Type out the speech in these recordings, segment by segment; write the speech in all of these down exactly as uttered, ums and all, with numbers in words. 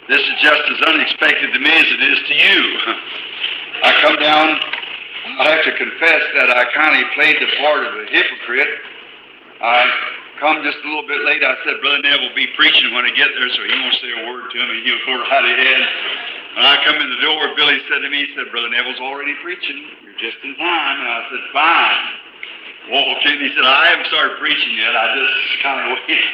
This is just as unexpected to me as it is to you. I come down, I have to confess that I kind of played the part of a hypocrite. I come just a little bit late. I said, Brother Neville will be preaching when I get there, so he won't say a word to me. He'll go right ahead. When I come in the door, Billy said to me, he said, Brother Neville's already preaching. You're just in time. And I said, fine. Walked in, he said, I haven't started preaching yet. I just kind of waited.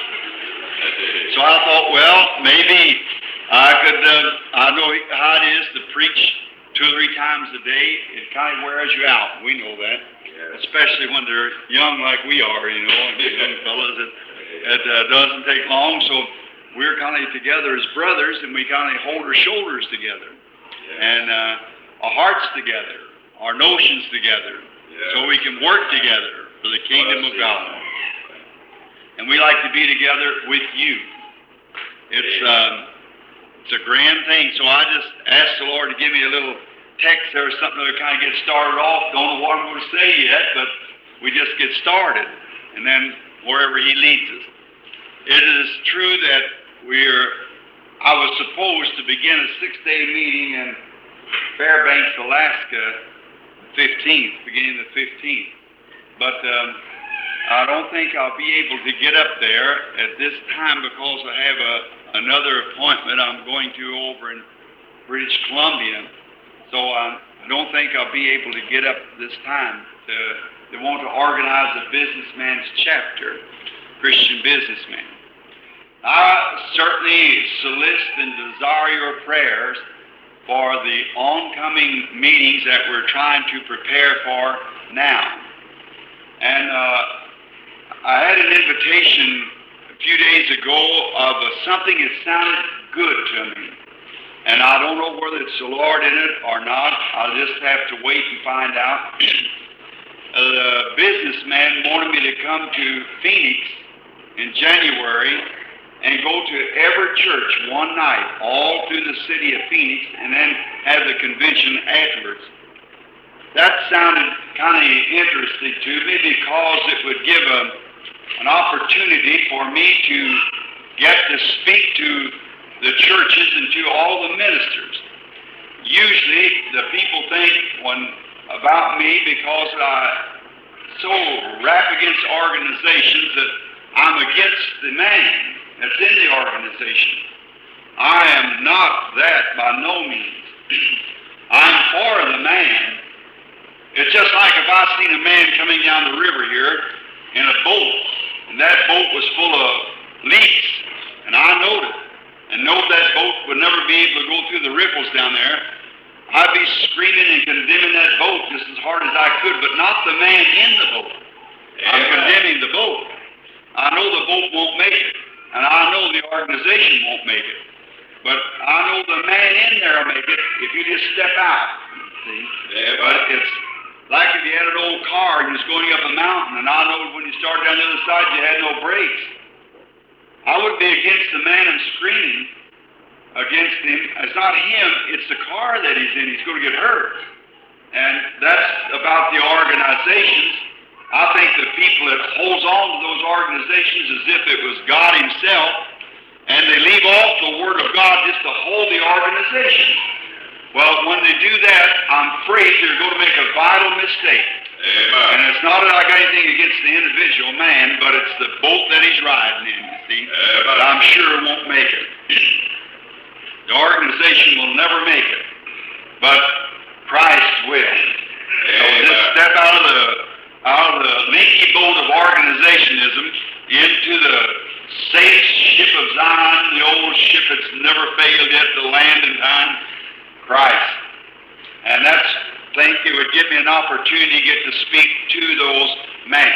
So I thought, well, maybe I could, uh, I know how it is to preach two or three times a day. It kind of wears you out. We know that. Yeah. Especially when they're young like we are, you know, young fellas. It, it uh, doesn't take long. So we're kind of together as brothers, and we kind of hold our shoulders together. Yeah. And uh, our hearts together, our notions together, yeah. So we can work together for the kingdom of God. And we like to be together with you. It's um, it's a grand thing. So I just asked the Lord to give me a little text there or something to kind of get started off. Don't know what I'm going to say yet, but we just get started. And then wherever He leads us. It is true that we're, I was supposed to begin a six-day meeting in Fairbanks, Alaska, fifteenth, beginning the fifteenth. But um, I don't think I'll be able to get up there at this time because I have a, another appointment I'm going to over in British Columbia. So um, I don't think I'll be able to get up this time. To, they want to organize a businessman's chapter, Christian businessman. I certainly solicit and desire your prayers for the oncoming meetings that we're trying to prepare for now. And uh, I had an invitation a few days ago of uh, something that sounded good to me. And I don't know whether it's the Lord in it or not. I'll just have to wait and find out. A businessman wanted me to come to Phoenix in January and go to every church one night, all through the city of Phoenix, and then have the convention afterwards. That sounded kind of interesting to me because it would give a, an opportunity for me to get to speak to the churches and to all the ministers. Usually the people think when, about me because I so rap against organizations that I'm against the man that's in the organization. I am not that by no means. I'm for the man. It's just like if I seen a man coming down the river here in a boat, and that boat was full of leaks, and I knowed it, and knowed that boat would never be able to go through the ripples down there, I'd be screaming and condemning that boat just as hard as I could, but not the man in the boat. I'm condemning the boat. I know the boat won't make it, and I know the organization won't make it. But I know the man in there will make it if you just step out. See? Yeah, but it's like if you had an old car and you was going up a mountain, and I know when you start down the other side you had no brakes. I would be against the man and screaming against him. It's not him, it's the car that he's in. He's going to get hurt. And that's about the organizations. I think the people that holds on to those organizations as if it was God Himself, and they leave off the Word of God just to hold the organization. Well, when they do that, I'm afraid they're going to make a vital mistake. Amen. And it's not that I got anything against the individual man, but it's the boat that he's riding in, you see. Amen. But I'm sure it won't make it. The organization will never make it, but Christ will. Amen. So just step out of the out of the leaky boat of organizationism into the safe ship of Zion, the old ship that's never failed yet to land in time, Christ. And that's, I think it would give me an opportunity to get to speak to those men.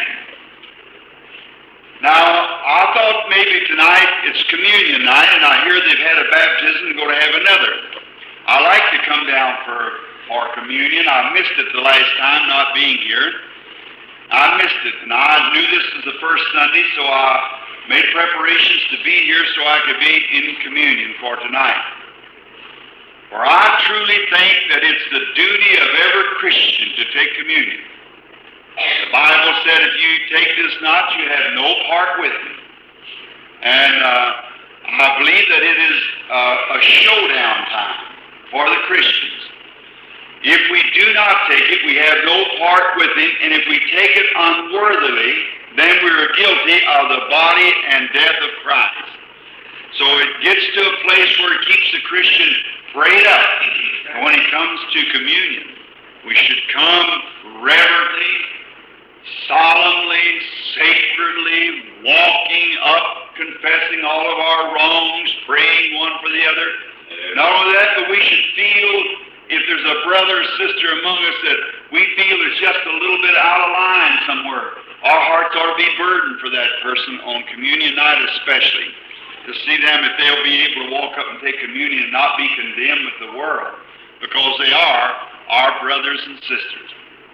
Now, I thought maybe tonight it's communion night, and I hear they've had a baptism and go to have another. I like to come down for, for communion. I missed it the last time not being here. I missed it, and I knew this was the first Sunday, so I made preparations to be here so I could be in communion for tonight. For I truly think that it's the duty of every Christian to take communion. The Bible said if you take this not, you have no part with me. And uh, I believe that it is uh, a showdown time for the Christians. If we do not take it, we have no part with Him, and if we take it unworthily, then we are guilty of the body and death of Christ. So it gets to a place where it keeps the Christian prayed up. And when he comes to communion, we should come reverently, solemnly, sacredly, walking up, confessing all of our wrongs, praying one for the other. Not only that, but we should feel, if there's a brother or sister among us that we feel is just a little bit out of line somewhere, our hearts ought to be burdened for that person on communion night especially, to see them if they'll be able to walk up and take communion and not be condemned with the world, because they are our brothers and sisters.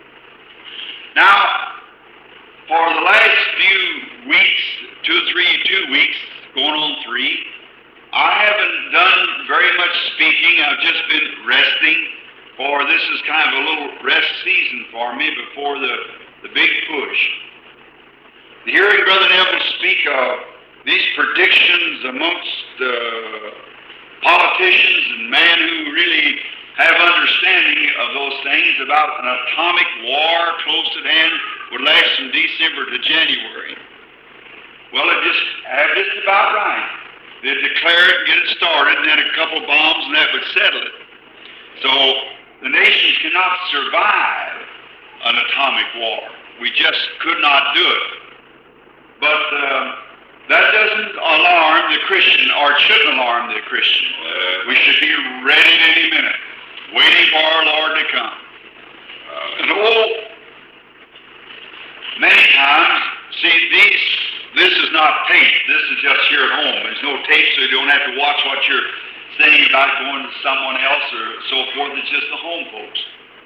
Now, for the last few weeks, two or three, two weeks, going on three, I haven't done very much speaking. I've just been resting, for this is kind of a little rest season for me before the, the big push. Hearing Brother Neville speak of these predictions amongst uh, politicians and men who really have understanding of those things about an atomic war close at hand would last from December to January. Well, it just have just about right. They'd declare it and get it started, and then a couple bombs, and that would settle it. So the nations cannot survive an atomic war. We just could not do it. But uh, that doesn't alarm the Christian, or it shouldn't alarm the Christian. Uh, we should be ready at any minute, waiting for our Lord to come. Uh, and oh, many times, see, these, this is not taped. This is just here at home. There's no tape, so you don't have to watch what you're saying about going to someone else or so forth. It's just the home folks.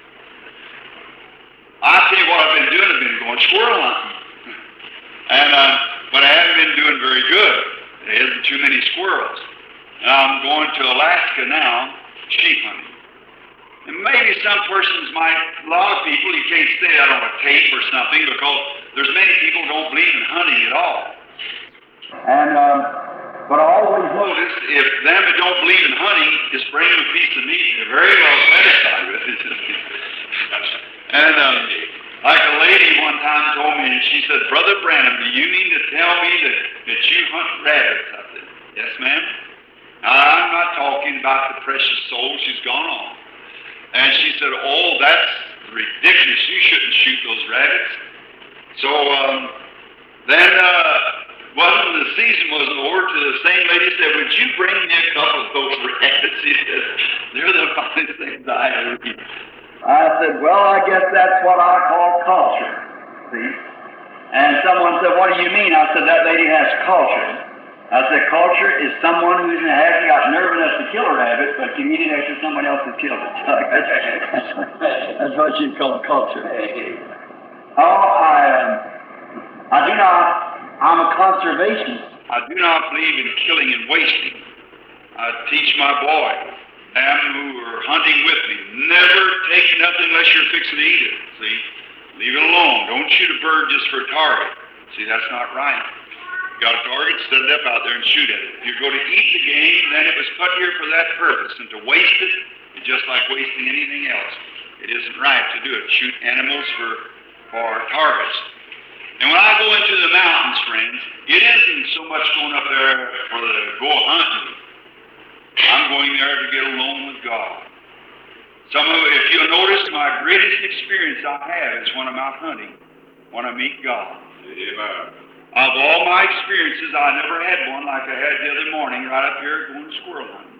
I tell you what I've been doing. I've been going squirrel hunting. And, uh, but I haven't been doing very good. There isn't too many squirrels. And I'm going to Alaska now, sheep hunting. And maybe some persons might, a lot of people, you can't say that on a tape or something, because there's many people who don't believe in hunting at all. And, um, but I always notice, if them that don't believe in hunting just bring them a piece of meat, they're very well satisfied with it. And, um, like a lady one time told me, and she said, Brother Branham, do you mean to tell me that, that you hunt rabbits? I said, yes, ma'am. Now, I'm not talking about the precious soul. She's gone on. And she said, oh, that's ridiculous. You shouldn't shoot those rabbits. So um, then, uh, well, when the season was over, to the same lady said, would you bring me a couple of those rabbits? She said, they're the finest things I ever eat. I said, well, I guess that's what I call culture, see? And someone said, what do you mean? I said, that lady has culture. I said, culture is someone who hasn't got nerve enough to kill a rabbit, but can eat it after someone else has killed it. That's what you call culture. Oh, I, um, I do not, I'm a conservationist. I do not believe in killing and wasting. I teach my boy, them who are hunting with me, never take nothing unless you're fixing to eat it, see? Leave it alone. Don't shoot a bird just for a target. See, that's not right. You got a target, set it up out there and shoot at it. If you're going to eat the game, then it was put here for that purpose. And to waste it is just like wasting anything else. It isn't right to do it. Shoot animals for, for targets. And when I go into the mountains, friends, it isn't so much going up there for the go hunting. I'm going there to get alone with God. Some of, if you'll notice, my greatest experience I have is when I'm out hunting, when I meet God. Amen. Of all my experiences, I never had one like I had the other morning right up here going squirrel hunting.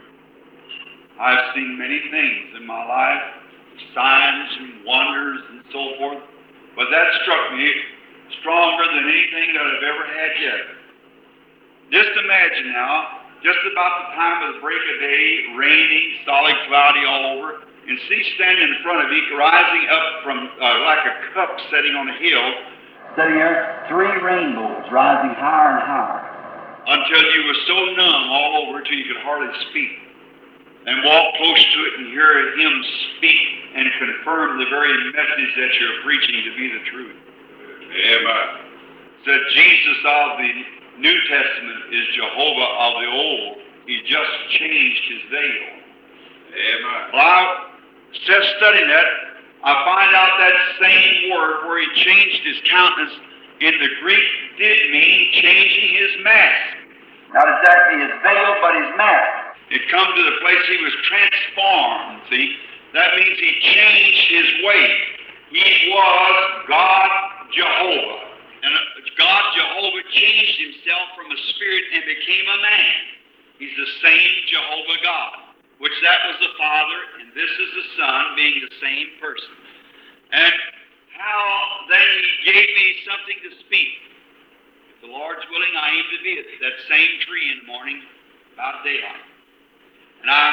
I've seen many things in my life, signs and wonders and so forth, but that struck me stronger than anything that I've ever had yet. Just imagine now, just about the time of the break of day, raining, solid cloudy all over, and see standing in front of you, rising up from uh, like a cup sitting on a hill, sitting there, three rainbows rising higher and higher, until you were so numb all over till you could hardly speak. And walk close to it and hear him speak and confirm the very message that you're preaching to be the truth. Amen. Said Jesus of the New Testament is Jehovah of the Old. He just changed his veil. Amen. Well, I said studying that, I find out that same word where he changed his countenance in the Greek did mean changing his mask. Not exactly his veil, but his mask. It come to the place he was transformed, see? That means he changed his way. He was God Jehovah. And God Jehovah changed himself from a spirit and became a man. He's the same Jehovah God, which that was the Father, and this is the Son, being the same person. And how then he gave me something to speak. If the Lord's willing, I aim to be at that same tree in the morning, about daylight. And I,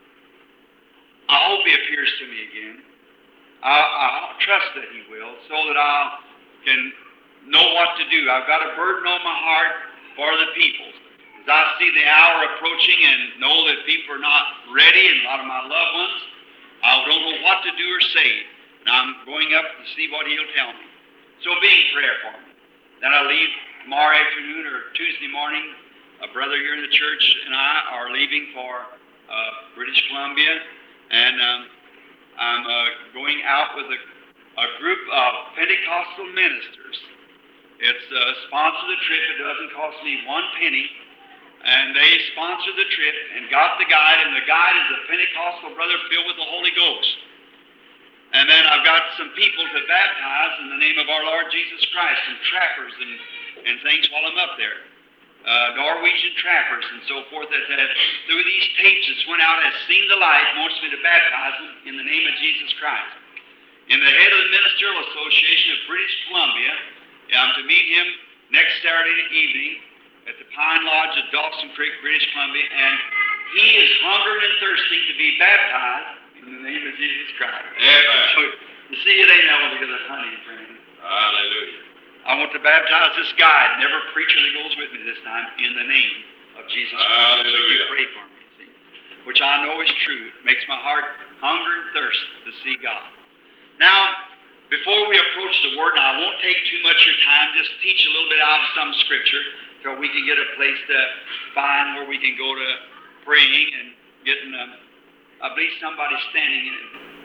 I hope he appears to me again. I, I'll trust that he will, so that I can know what to do. I've got a burden on my heart for the people. As I see the hour approaching and know that people are not ready, and a lot of my loved ones, I don't know what to do or say. And I'm going up to see what he'll tell me. So be in prayer for me. Then I leave tomorrow afternoon or Tuesday morning. A brother here in the church and I are leaving for uh, British Columbia, and um, I'm uh, going out with a, a group of Pentecostal ministers. It's uh, sponsored the trip. It doesn't cost me one penny. And they sponsored the trip and got the guide, and the guide is a Pentecostal brother filled with the Holy Ghost. And then I've got some people to baptize in the name of our Lord Jesus Christ, some trappers and, and things while I'm up there. Uh, Norwegian trappers and so forth that have, through these tapes that's went out, has seen the light and wants me to baptize them in the name of Jesus Christ. In the head of the Ministerial Association of British Columbia, I'm to meet him next Saturday evening at the Pine Lodge at Dawson Creek, British Columbia, and he is hungering and thirsting to be baptized in the name of Jesus Christ. Amen. So, you see, it ain't never because of honey, friend. Hallelujah. I want to baptize this guide, never preacher that goes with me this time, in the name of Jesus Christ. Hallelujah. So you pray for me, see, which I know is true. It makes my heart hunger and thirst to see God. Now, before we approach the Word, now I won't take too much of your time, just teach a little bit out of some Scripture till we can get a place to find where we can go to praying and getting, um, I believe somebody standing in it.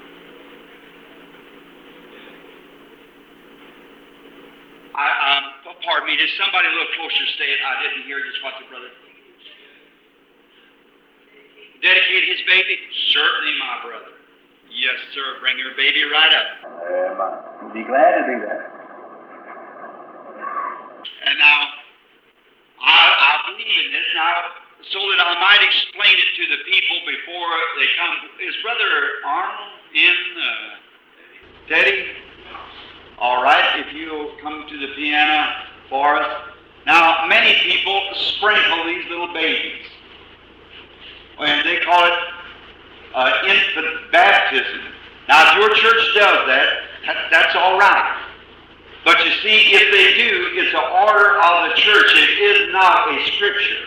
I, um, pardon me, did somebody a little closer say it? I didn't hear just what the brother. Dedicate his baby? Certainly, my brother. Yes, sir. Bring your baby right up. Amen. We'll be glad to do that. And now, I, I believe in this now, so that I might explain it to the people before they come. Is Brother Arnold in? Uh, Teddy? All right, if you'll come to the piano for us. Now, many people sprinkle these little babies. And they call it uh, infant baptism. Now, if your church does that, that, that's all right. But you see, if they do, it's an order of the church. It is not a scripture.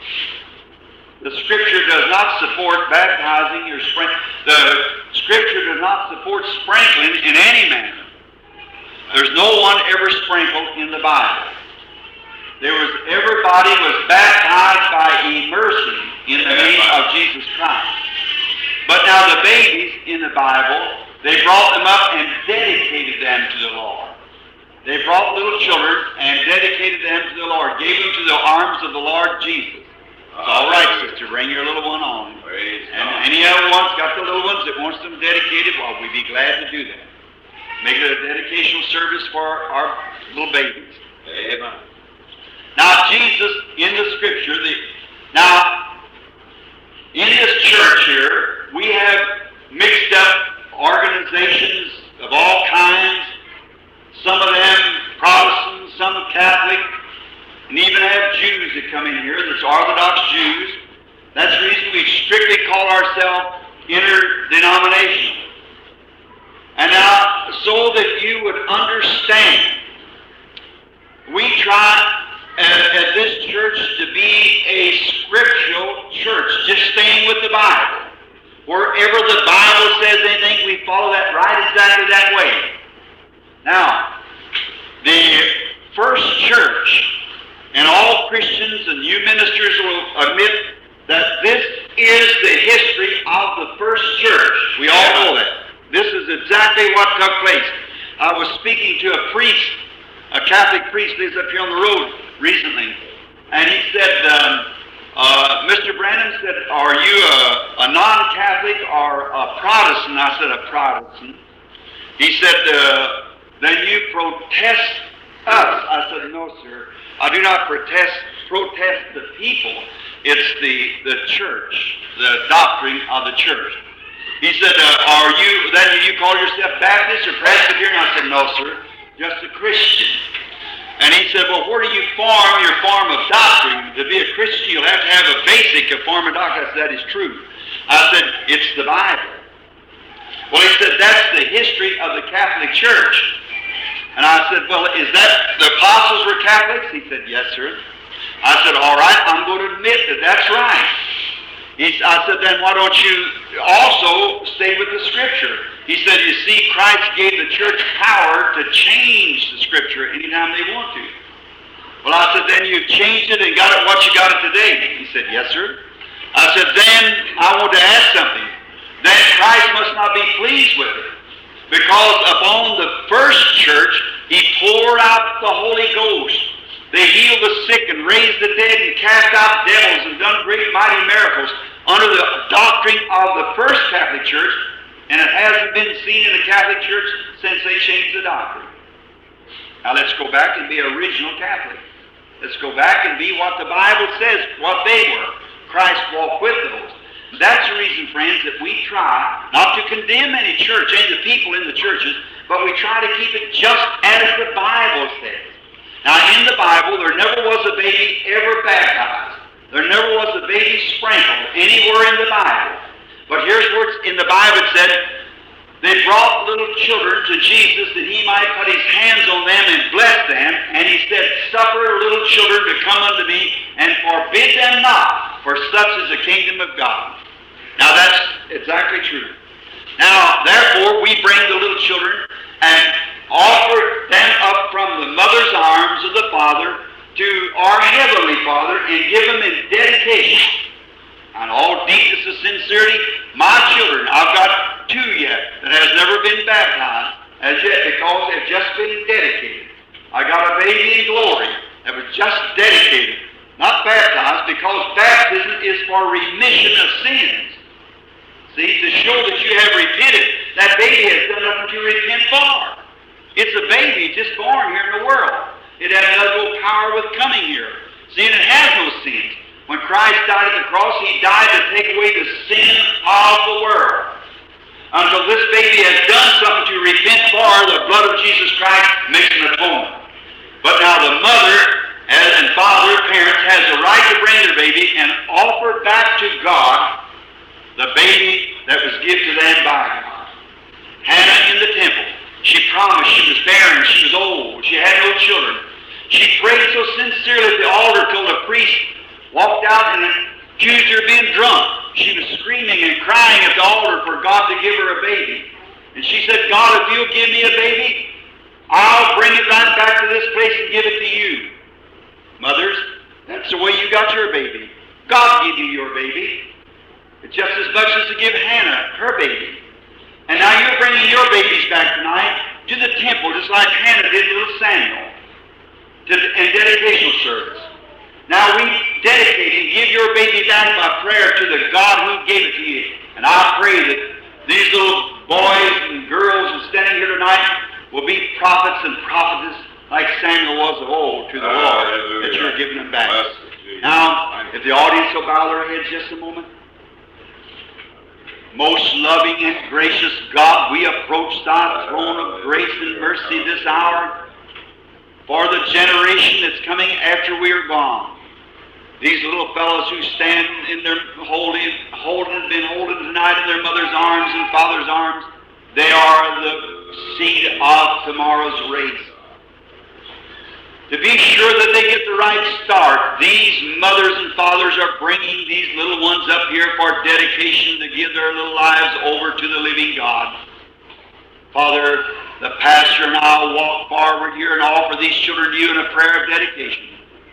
The scripture does not support baptizing or sprinkling. The scripture does not support sprinkling in any manner. There's no one ever sprinkled in the Bible. There was everybody was baptized by immersion in the name of Jesus Christ. But now the babies in the Bible, they brought them up and dedicated them to the Lord. They brought little children and dedicated them to the Lord, gave them to the arms of the Lord Jesus. It's all right, sister, bring your little one on. And any other ones got the little ones that wants them dedicated, well, we'd be glad to do that. Make it a dedicational service for our little babies. Amen. Now, Jesus, in the Scripture, the, now, in this church here, we have mixed up organizations of all kinds, some of them Protestant, some Catholic, and even have Jews that come in here, that's Orthodox Jews. That's the reason we strictly call ourselves interdenominational. And now, so that you would understand, we try at, at this church to be a scriptural church, just staying with the Bible. Wherever the Bible says anything, we follow that right exactly that way. Now, the first church and all Christians and you ministers will admit that this is the history of the first church. We all know that. This is exactly what took place. I was speaking to a priest, a Catholic priest lives up here on the road recently, and he said, um, uh, Mister Branham said, are you a, a non-Catholic or a Protestant? I said, a Protestant. He said, uh, then you protest us. I said, no, sir. I do not protest protest the people. It's the, the church, the doctrine of the church. He said, uh, are you, then do you call yourself Baptist or Presbyterian? I said, no, sir, just a Christian. And he said, well, where do you form your form of doctrine? To be a Christian, you'll have to have a basic a form of doctrine. I said, that is true. I said, it's the Bible. Well, he said, that's the history of the Catholic Church. And I said, well, is that, the apostles were Catholics? He said, yes, sir. I said, all right, I'm going to admit that that's right. He, I said, then why don't you also stay with the Scripture? He said, you see, Christ gave the church power to change the Scripture anytime they want to. Well, I said, then you've changed it and got it what you got it today. He said, yes, sir. I said, then I want to ask something. Then Christ must not be pleased with it. Because upon the first church, He poured out the Holy Ghost. They healed the sick and raised the dead and cast out devils and done great mighty miracles under the doctrine of the first Catholic Church, and it hasn't been seen in the Catholic Church since they changed the doctrine. Now let's go back and be original Catholic. Let's go back and be what the Bible says, what they were. Christ walked with those. That's the reason, friends, that we try not to condemn any church, any of the people in the churches, but we try to keep it just as the Bible says. Now, in the Bible, there never was a baby ever baptized. There never was a baby sprinkled anywhere in the Bible. But here's where it's in the Bible it said, they brought little children to Jesus that He might put His hands on them and bless them. And He said, suffer little children to come unto me, and forbid them not, for such is the kingdom of God. Now, that's exactly true. Now, therefore, we bring the little children and offer them up from the mother's arms of the Father to our Heavenly Father and give them in dedication. And all deepness of sincerity, my children, I've got two yet that has never been baptized as yet because they've just been dedicated. I got a baby in glory that was just dedicated, not baptized, because baptism is for remission of sins. See, to show that you have repented, that baby has done nothing to repent for. It's a baby just born here in the world. It has no power with coming here. See, and it has no sins. When Christ died at the cross, He died to take away the sin of the world. Until this baby has done something to repent for, the blood of Jesus Christ makes an atonement. But now the mother and father, parents, has the right to bring their baby and offer back to God the baby that was given to them by God. Hannah in the temple. She promised she was barren, she was old, she had no children. She prayed so sincerely at the altar till the priest walked out and accused her of being drunk. She was screaming and crying at the altar for God to give her a baby. And she said, God, if you'll give me a baby, I'll bring it right back to this place and give it to you. Mothers, that's the way you got your baby. God gave you your baby. It's just as much as to give Hannah her baby. And now you're bringing your babies back tonight to the temple, just like Hannah did little Samuel, to the, in dedicational service. Now we dedicate and give your baby back by prayer to the God who gave it to you. And I pray that these little boys and girls who are standing here tonight will be prophets and prophetess like Samuel was of old to the uh, Lord, hallelujah. That you're giving them back. Now, if the audience will bow their heads just a moment. Most loving and gracious God, we approach Thy throne of grace and mercy this hour for the generation that's coming after we are gone. These little fellows who stand in their holding, holding, been holding tonight in their mother's arms and father's arms, they are the seed of tomorrow's race. To be sure that they get the right start, these mothers and fathers are bringing these little ones up here for dedication to give their little lives over to the living God. Father, the pastor and I will walk forward here and offer these children to you in a prayer of dedication.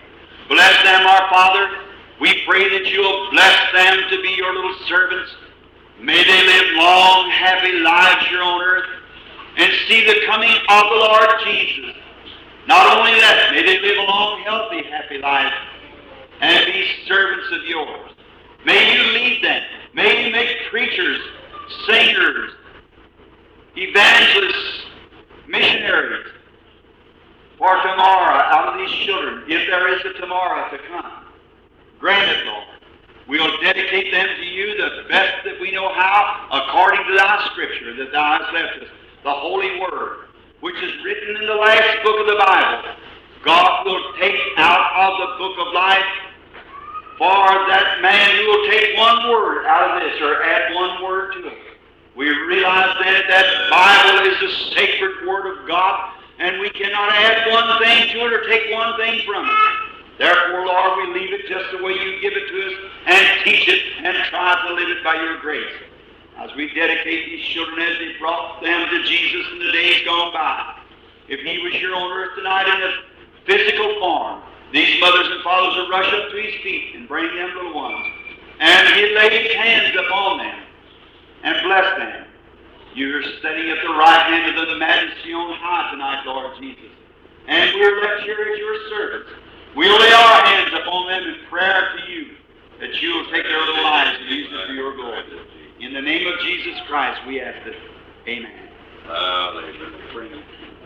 Bless them, our Father. We pray that you'll bless them to be your little servants. May they live long, happy lives here on earth and see the coming of the Lord Jesus. Not only that, may they live a long, healthy, happy life and be servants of yours. May you lead them. May you make preachers, singers, evangelists, missionaries for tomorrow out of these children, if there is a tomorrow to come. Grant it, Lord. We'll dedicate them to you the best that we know how, according to thy scripture that thou hast left us, the Holy Word, which is written in the last book of the Bible. God will take out of the book of life for that man who will take one word out of this or add one word to it. We realize that that Bible is the sacred Word of God, and we cannot add one thing to it or take one thing from it. Therefore, Lord, we leave it just the way you give it to us and teach it and try to live it by your grace. As we dedicate these children as they brought them to Jesus in the days gone by, if he was here on earth tonight in a physical form, these mothers and fathers would rush up to his feet and bring them little ones, and he'd lay his hands upon them and bless them. You're sitting at the right hand of the Majesty on high tonight, Lord Jesus, and we're left here as your servants. We'll lay our hands upon them in prayer to you, that you will take their little lives and use it for your glory. In the name of Jesus Christ, we ask it. Amen. Hallelujah.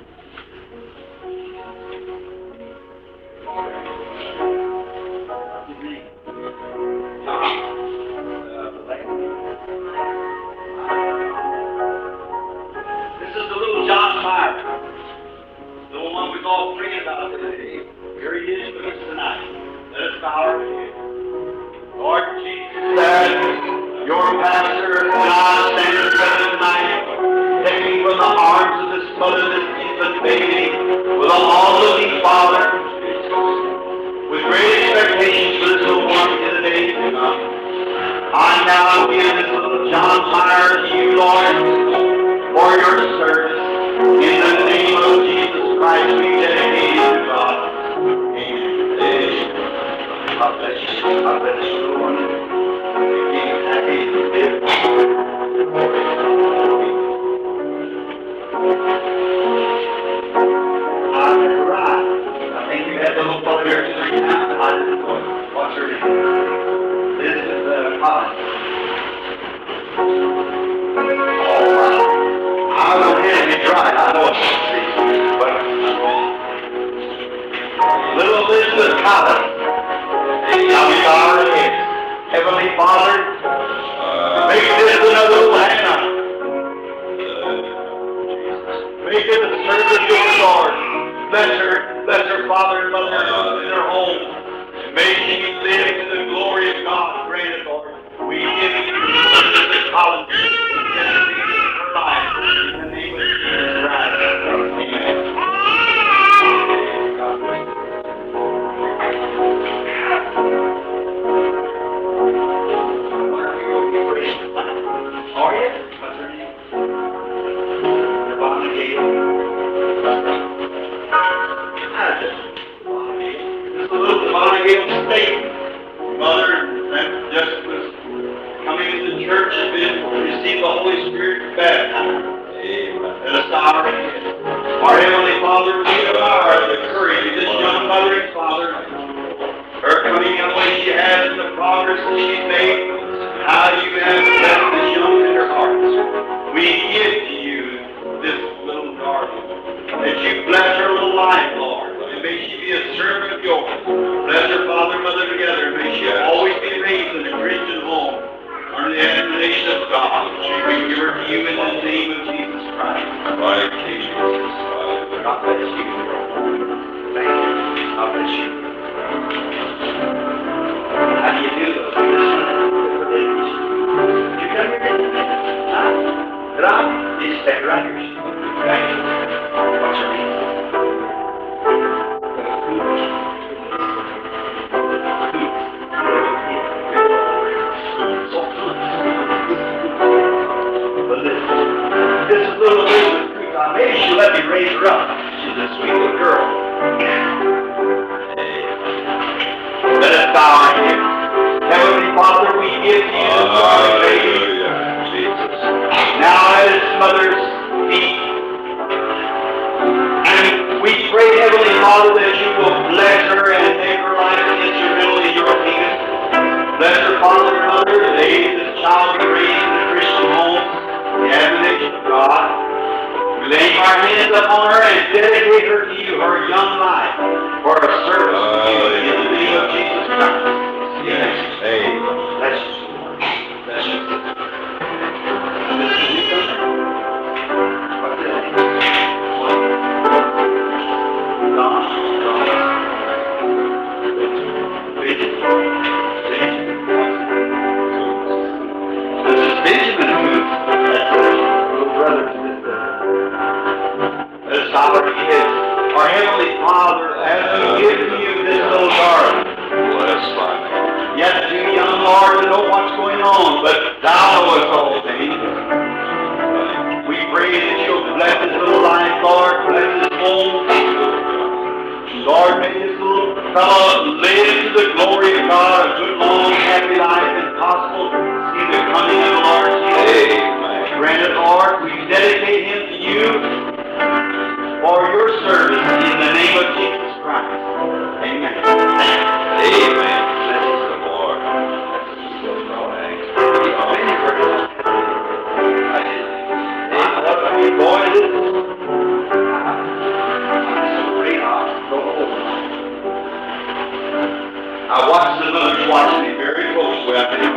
This is the little John Meyer, the one we've all prayed about today. Here he is with us tonight. Let us bow our heads. Lord Jesus, that your pastor and I stand in front of tonight, taking from the arms of this mother, this infant baby, with a all-looking father, with great expectations for this little one in the days to come. I now give this little John Meyer to you, Lord, for your service. In the name of Jesus Christ, we dedicate you to God. God bless you. God bless you, Lord. Make you happy to live. I'm right. I think you had the little fellow here three times. I didn't know it. What's her name? This is uh, Collins. Oh, wow. I was going to be dry. I know it's but little Elizabeth Collins. Now we bow our heads. Heavenly Father, make this another little Hannah. Make it a servant of your Lord. Bless her, bless her father and mother in their home. And may she live in the glory of God. Grant it, Lord. We give you the Collins in her life. In the name of Jesus Christ. Amen. God bless you. Are you? What's her name? Rebecca Gale. How's it? This is a little Rebecca Gale state. Mother that just was coming to the church and been received the Holy Spirit baptized. Amen. Let us bow our heads. Our Heavenly Father, we admire the courage of this young mother and father. Her coming in the way she has and the progress that she's made. How you have blessed this young tender heart. We give to you this little darling. That you bless her little life, Lord. And may she be a servant of yours. Bless her father and mother together. May she always be raised in a Christian home under the admonition of God. We give her to you in the name of Jesus Christ. Right, Jesus. God bless you. Thank you. God bless you. How do you do those? You come here? Huh? Right? You stay right here. Right? What's your name? But listen, this is a little bit of proclamation. us bow our heads. Heavenly Father, we give you the glory. Hallelujah, Jesus. Now at his mother's feet. And we pray, Heavenly Father, that you will bless her and make her life instrumental in your kingdom. Bless her father and mother, today this child be raised in a Christian home, the admonition of God. We lay our hands upon her and dedicate her to you, her young life, for her service to you in the name of Jesus Christ. Yes. Amen. Bless you, Lord. Bless you. And this is you, sir? What's his name? What? Don? Don? Benjamin. Benjamin. This is Benjamin who's that's a little brother to this brother. Let us bow our heads. Our Heavenly Father, as we give you this little darling, Bless thy name. yet too young, Lord, to know what's going on, but thou knowest all things. We pray that you'll bless his little life, Lord, bless his home. Lord, may this little fellow live to the glory of God, a good, long, happy life, and possible to see the coming of the Lord Jesus. Amen. Grant it, Lord, we dedicate him to you for your service in the name of Jesus Christ. Amen. Amen. Bless the Lord. Boy, this is I watched the mothers watching me very closely. I think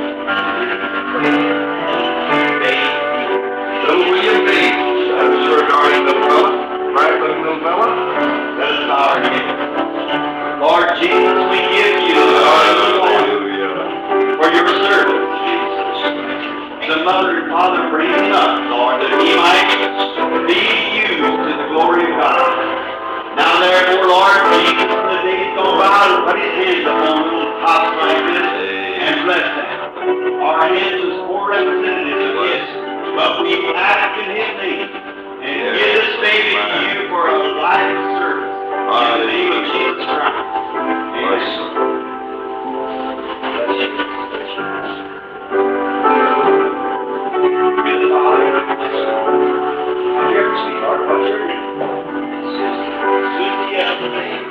Little William Bates. I'm sure regarding the fella, right looking little fella. that is our gift. Lord Jesus, we give you the glory Hallelujah. for your service. The mother and father bring him up, Lord, that he might be used to the glory of God. Now therefore, Lord Jesus, in the days gone by, put his hands upon little tots like this and bless them. Our hands is for representatives of his, but we ask in his name and give this baby to you for a life of service. In the name of Jesus Christ. Amen. Good Father, I'm here to see our pleasure. Susie, yeah, the name.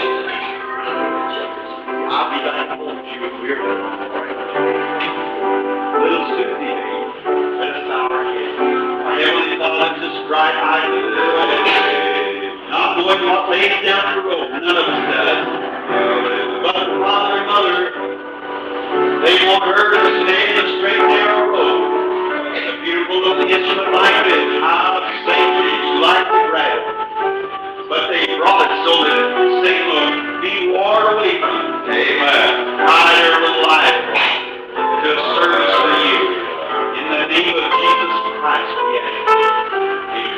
I'll be back home with you if we're done. Little Susie, baby, let us bow our heads. Our Heavenly Father, just bright eyes of the world. Not knowing what lays down the road, none of us does. But the father and mother, they want her to stay in the straight narrow road. A beautiful little instrument like this, how safely she likes to grab it. But they brought it so that Satan will be warred away from it. Amen. Hide their little life to service for you. In the name of Jesus Christ, we ask.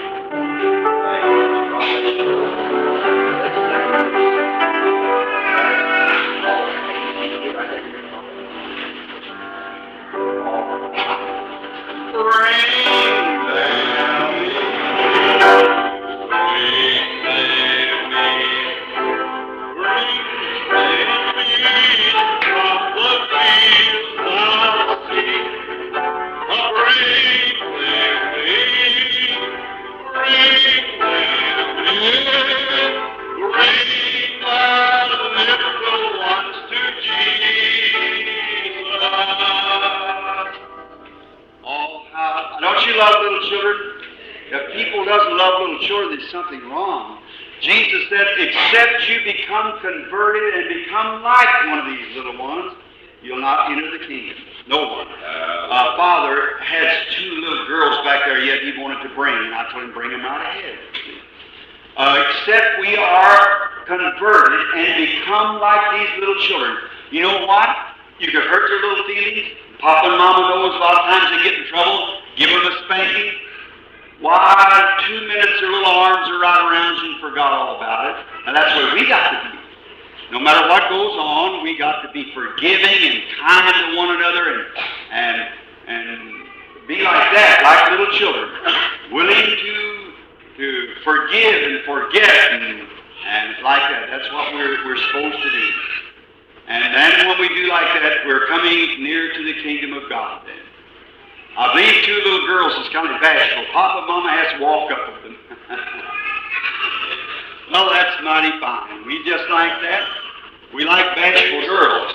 Oh, how, don't you love little children? If people doesn't love little children, there's something wrong. Jesus said, except you become converted and become like one of these little ones, you'll not enter the kingdom. No one. Uh, Father has two little girls back there yet he wanted to bring, and I told him, bring them out ahead. Uh, except we are converted and become like these little children. You know what? You can hurt their little feelings. Papa and Mama knows a lot of times they get in trouble. Give them a spanking. Why, two minutes their little arms are right around you and forgot all about it. And that's where we got to be. No matter what goes on, we got to be forgiving and kind to one another and and and be like that, like little children, willing to to forgive and forget and and like that. That's what we're we're supposed to do. And then when we do like that, we're coming near to the kingdom of God then. I believe two little girls is kind of bashful. Papa and Mama has to walk up with them. Well, that's mighty fine. We just like that. We like bashful girls.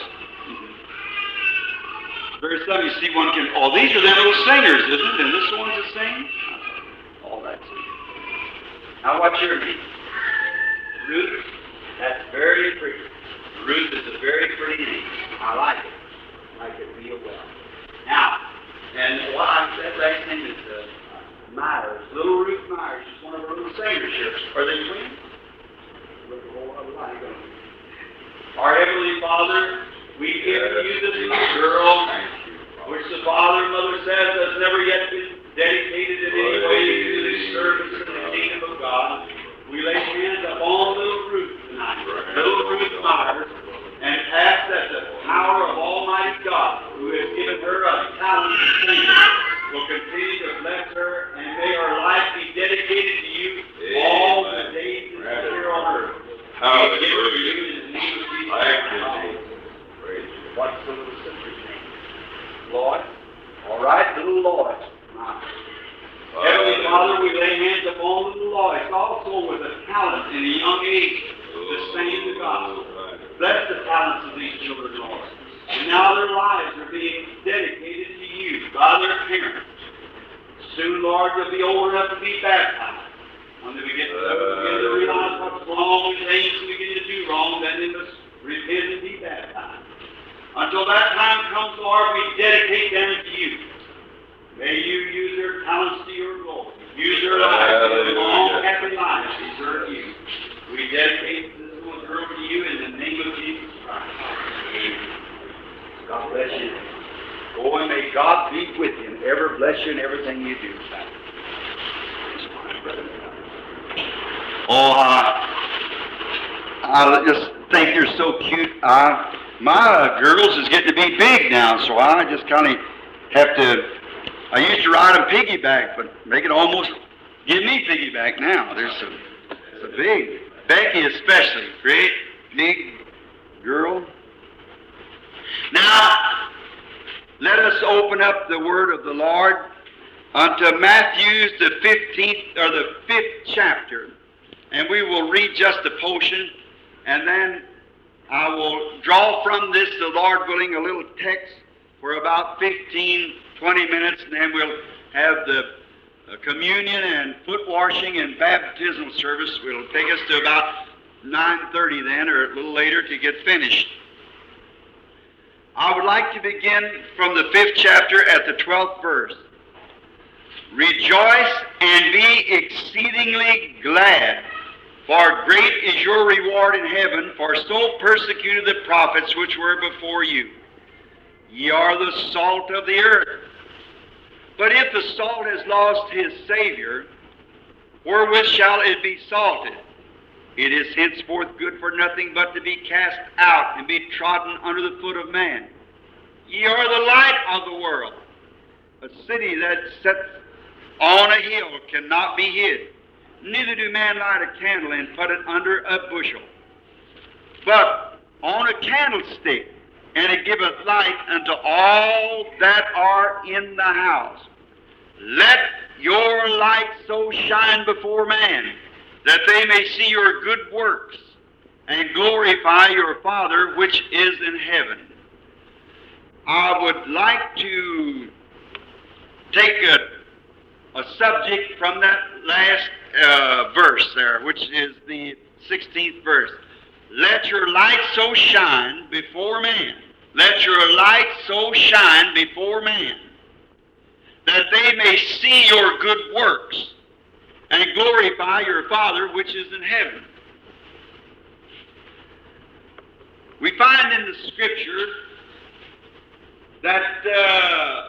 Very some you see one can, oh, these are them little singers, isn't it? And this one's a sing? Oh, that's it. Now, what's your name? Ruth? That's very pretty. Ruth is a very pretty name. I like it. I like it real well. Now, and what I said last name is uh, Myers. Little Ruth Myers. She's one of our little singers here. Are they twins? Look a whole other life. Our Heavenly Father, we give you this little girl, which the Father and Mother says has never yet been dedicated in any way to the service of the kingdom of God. We lay hands upon little Ruth tonight, little Ruth Myers, and ask that the power of Almighty God, who has given her a talent to sing, will continue to bless her, and may her life be dedicated to you all the days that she's here on earth. We give it to you in the name of Jesus. What's the little sister's name? Lloyd. All right, little Lloyd. Heavenly Father, we lay hands upon little Lloyd, also with a talent in a young age to sing the gospel. Bless the talents of these children, Lord. And now their lives are being dedicated to you by their parents. Soon, Lord, they'll be old enough to be baptized. When they begin to, begin to realize what's wrong and things begin to do wrong, then they must repent and be baptized. Until that time comes, Lord, we dedicate them to you. May you use their talents to your glory. Use their lives to live long, happy lives to serve you. We dedicate this little girl to you in the name of Jesus Christ. Amen. God bless you. Oh, and may God be with you and ever bless you in everything you do. Oh, uh, I just think you're so cute. Uh, my uh, girls is getting to be big now, so I just kind of have to. I used to ride them piggyback, but make it almost give me piggyback now. There's a, it's a big Becky, especially great big girl. Now, let us open up the word of the Lord unto Matthew's the fifteenth or the fifth chapter. And we will read just a portion, and then I will draw from this, the Lord willing, a little text for about fifteen, twenty minutes, and then we'll have the uh, communion and foot washing and baptismal service. It'll take us to about nine thirty then, or a little later, to get finished. I would like to begin from the fifth chapter at the twelfth verse. Rejoice and be exceedingly glad, for great is your reward in heaven, for so persecuted the prophets which were before you. Ye are the salt of the earth. But if the salt has lost his Savior, wherewith shall it be salted? It is henceforth good for nothing but to be cast out and be trodden under the foot of man. Ye are the light of the world. A city that sets on a hill cannot be hid. Neither do man light a candle and put it under a bushel, but on a candlestick, and it giveth light unto all that are in the house. Let your light so shine before man, that they may see your good works, and glorify your Father which is in heaven. I would like to take a, a subject from that last uh, verse there, which is the sixteenth verse. Let your light so shine before man. Let your light so shine before man, that they may see your good works and glorify your Father which is in heaven. We find in the Scripture that uh,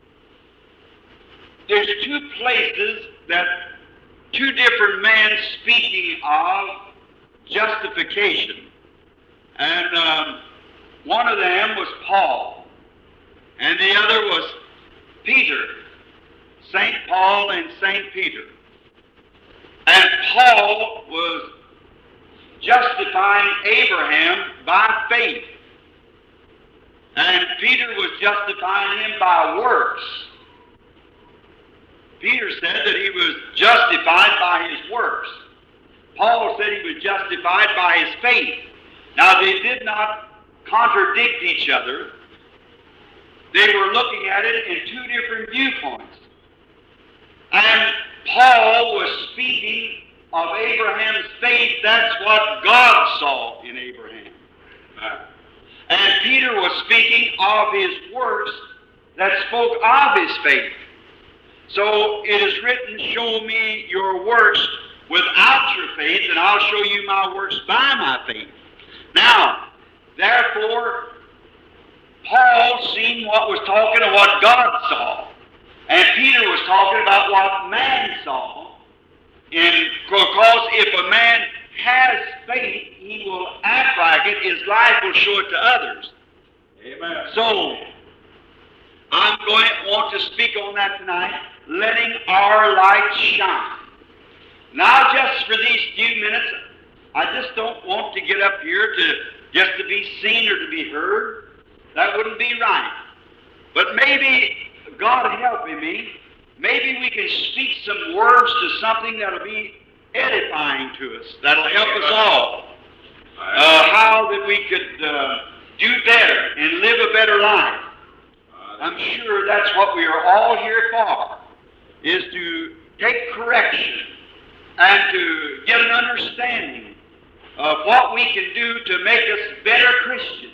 there's two places that two different men speaking of justification. And um, one of them was Paul, and the other was Peter, Saint Paul and Saint Peter. And Paul was justifying Abraham by faith. And Peter was justifying him by works. Peter said that he was justified by his works. Paul said he was justified by his faith. Now, they did not contradict each other. They were looking at it in two different viewpoints. And Paul was speaking of Abraham's faith. That's what God saw in Abraham. And Peter was speaking of his works that spoke of his faith. So it is written, show me your works without your faith, and I'll show you my works by my faith. Now, therefore, Paul seen what was talking of what God saw. And Peter was talking about what man saw. And because if a man has faith, he will act like it. His life will show it to others. Amen. So, I'm going to want to speak on that tonight, letting our light shine. Now, just for these few minutes, I just don't want to get up here to just to be seen or to be heard. That wouldn't be right. But maybe, God helping me, maybe we can speak some words to something that'll be edifying to us, that'll help us all. Uh, how that we could uh, do better and live a better life. I'm sure that's what we are all here for, is to take correction and to get an understanding of what we can do to make us better Christians.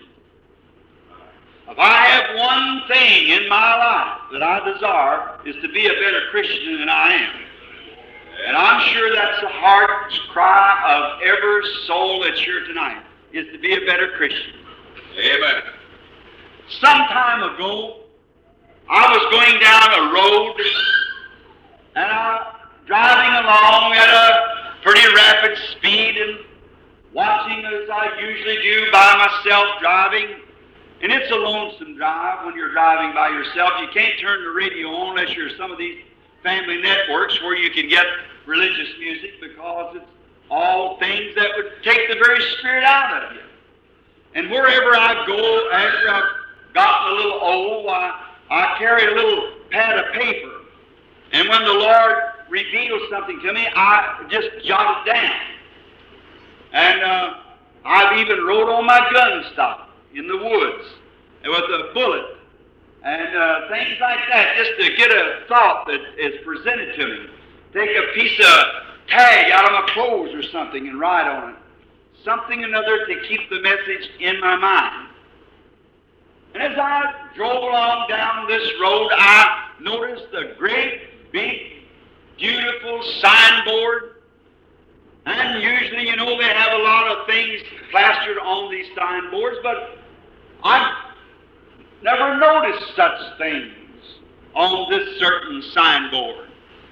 If I have one thing in my life that I desire, is to be a better Christian than I am. And I'm sure that's the heart's cry of every soul that's here tonight, is to be a better Christian. Amen. Some time ago, I was going down a road, and I driving along at a pretty rapid speed and watching as I usually do by myself driving. And it's a lonesome drive when you're driving by yourself. You can't turn the radio on unless you're some of these family networks where you can get religious music, because it's all things that would take the very spirit out of you. And wherever I go, after I've gotten a little old, I, I carry a little pad of paper. And when the Lord reveals something to me, I just jot it down. And uh, I've even wrote on my gun stock in the woods with a bullet and uh, things like that, just to get a thought that is presented to me. Take a piece of tag out of my clothes or something and write on it. Something or another to keep the message in my mind. And as I drove along down this road, I noticed a great, big, beautiful signboard. And usually, you know, they have a lot of things plastered on these signboards, but I've never noticed such things on this certain signboard.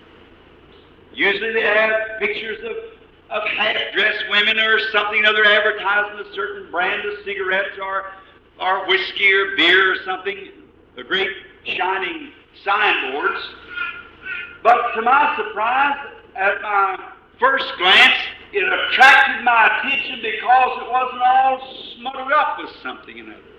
Usually they have pictures of, of half-dressed women or something other advertising a certain brand of cigarettes or, or whiskey or beer or something, the great shining signboards. But to my surprise, at my first glance, it attracted my attention because it wasn't all smutted up with something or other.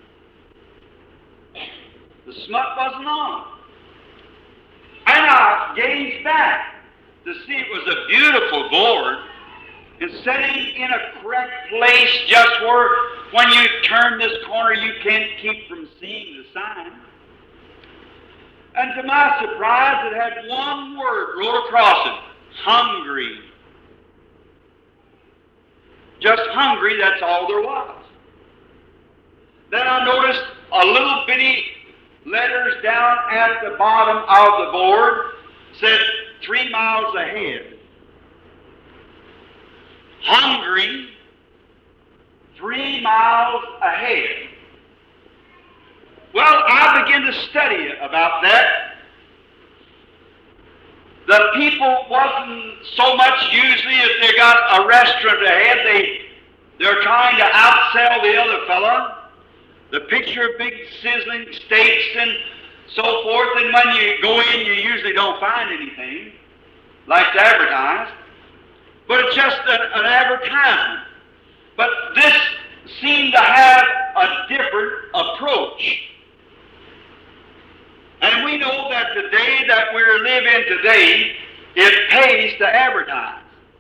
The smut wasn't on. And I gazed back to see it was a beautiful board and sitting in a correct place just where when you turn this corner you can't keep from seeing the sign. And to my surprise, it had one word wrote across it: hungry. Just hungry, that's all there was. Then I noticed a little bitty letters down at the bottom of the board said three miles ahead. Hungry, three miles ahead. Well, I began to study about that. The people wasn't so much usually if they got a restaurant ahead, they, they're trying to outsell the other fellow. The picture of big sizzling steaks and so forth, and when you go in, you usually don't find anything like to advertise. But it's just an, an advertisement. But this seem to have a different approach. And we know that the day that we're living today, it pays to advertise.